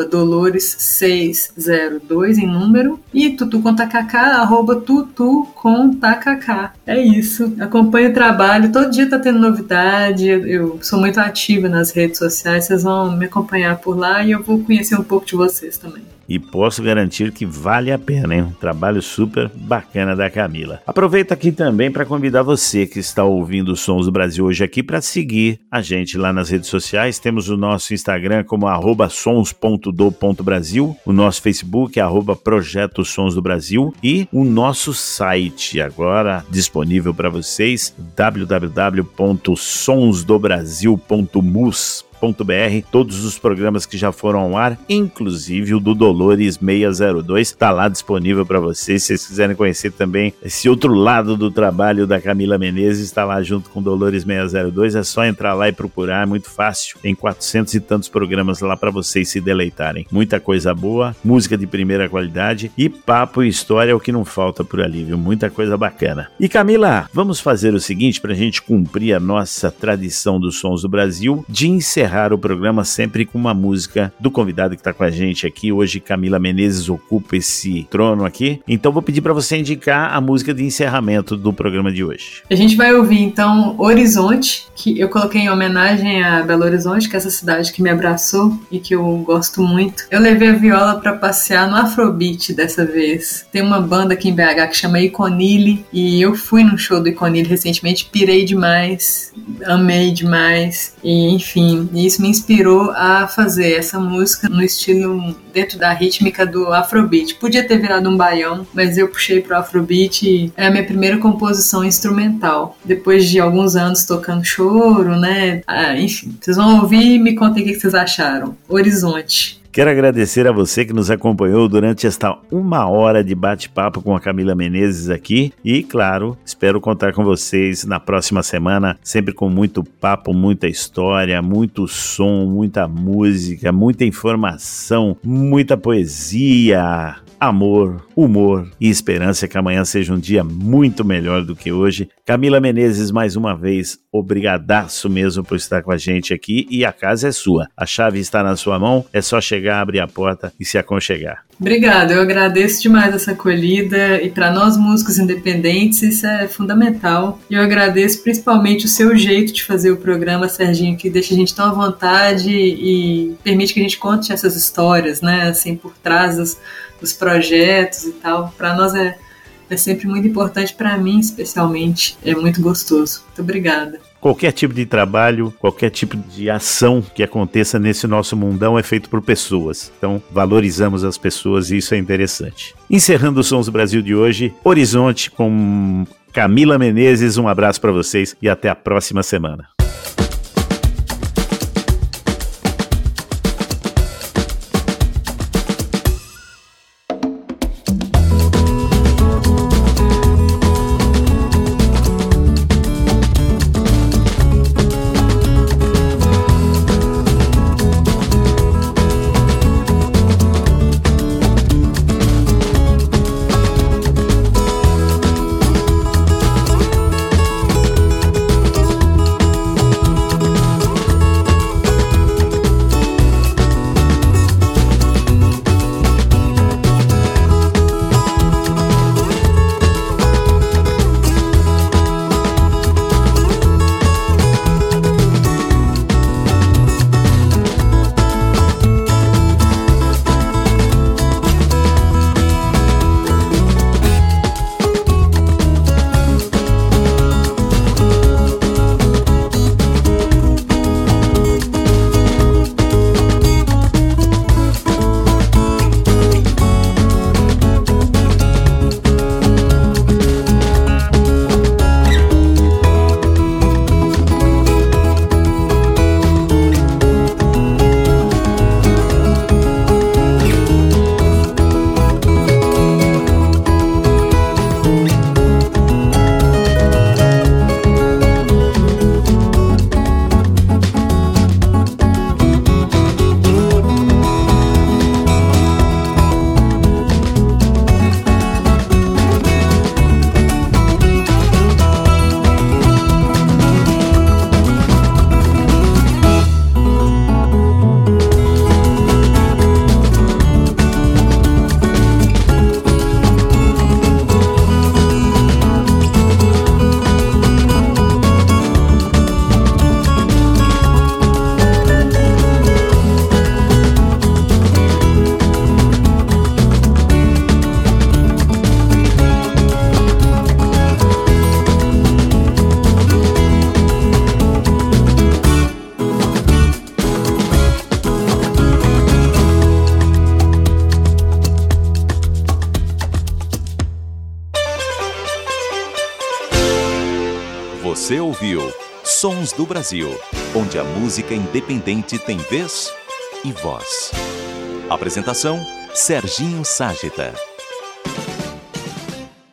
@Dolores602 em número. E Tutu com Tacacá, @Tutu com Tacacá. É isso. Acompanhe o trabalho. Todo dia tá tendo novidade. Eu sou muito ativa nas redes sociais. Vocês vão me acompanhar por lá e eu vou conhecer um pouco de vocês vocês também. E posso garantir que vale a pena, hein? Um trabalho super bacana da Camila. Aproveito aqui também para convidar você que está ouvindo os Sons do Brasil hoje aqui para seguir a gente lá nas redes sociais. Temos o nosso Instagram como @sons.do.brasil, o nosso Facebook @Projeto Sons do Brasil e o nosso site agora disponível para vocês, www.sonsdobrasil.mus.br. Todos os programas que já foram ao ar, inclusive o do Dolores 602, está lá disponível para vocês. Se vocês quiserem conhecer também esse outro lado do trabalho da Camila Menezes, está lá junto com o Dolores 602, é só entrar lá e procurar, é muito fácil. Tem 400 e tantos programas lá para vocês se deleitarem. Muita coisa boa, música de primeira qualidade e papo e história é o que não falta por ali, viu? Muita coisa bacana. E Camila, vamos fazer o seguinte para a gente cumprir a nossa tradição dos Sons do Brasil, de encerrar o programa sempre com uma música do convidado que está com a gente aqui. Hoje Camila Menezes ocupa esse trono aqui, então vou pedir para você indicar a música de encerramento do programa de hoje. A gente vai ouvir então Horizonte, que eu coloquei em homenagem a Belo Horizonte, que é essa cidade que me abraçou e que eu gosto muito. Eu levei a viola para passear no Afrobeat dessa vez. Tem uma banda aqui em BH que chama Iconile e eu fui num show do Iconile recentemente, pirei demais, amei demais e enfim, isso me inspirou a fazer essa música no estilo, dentro da rítmica do Afrobeat. Podia ter virado um baião, mas eu puxei pro Afrobeat e é a minha primeira composição instrumental. Depois de alguns anos tocando choro, né? Enfim, vocês vão ouvir e me contem o que vocês acharam. Horizonte. Quero agradecer a você que nos acompanhou durante esta 1 hora de bate-papo com a Camila Menezes aqui e, claro, espero contar com vocês na próxima semana, sempre com muito papo, muita história, muito som, muita música, muita informação, muita poesia, amor, humor e esperança que amanhã seja um dia muito melhor do que hoje. Camila Menezes, mais uma vez, obrigadaço mesmo por estar com a gente aqui e a casa é sua. A chave está na sua mão, é só chegar, abrir a porta e se aconchegar. Obrigada, eu agradeço demais essa acolhida e para nós músicos independentes isso é fundamental. E eu agradeço principalmente o seu jeito de fazer o programa, Serginho, que deixa a gente tão à vontade e permite que a gente conte essas histórias, né, assim, por trás dos projetos e tal. Para nós é sempre muito importante, para mim especialmente, é muito gostoso. Muito obrigada. Qualquer tipo de trabalho, qualquer tipo de ação que aconteça nesse nosso mundão é feito por pessoas. Então, valorizamos as pessoas e isso é interessante. Encerrando os Sons do Brasil de hoje, Horizonte com Camila Menezes. Um abraço para vocês e até a próxima semana. Você ouviu Sons do Brasil, onde a música independente tem vez e voz. Apresentação: Serginho Ságita.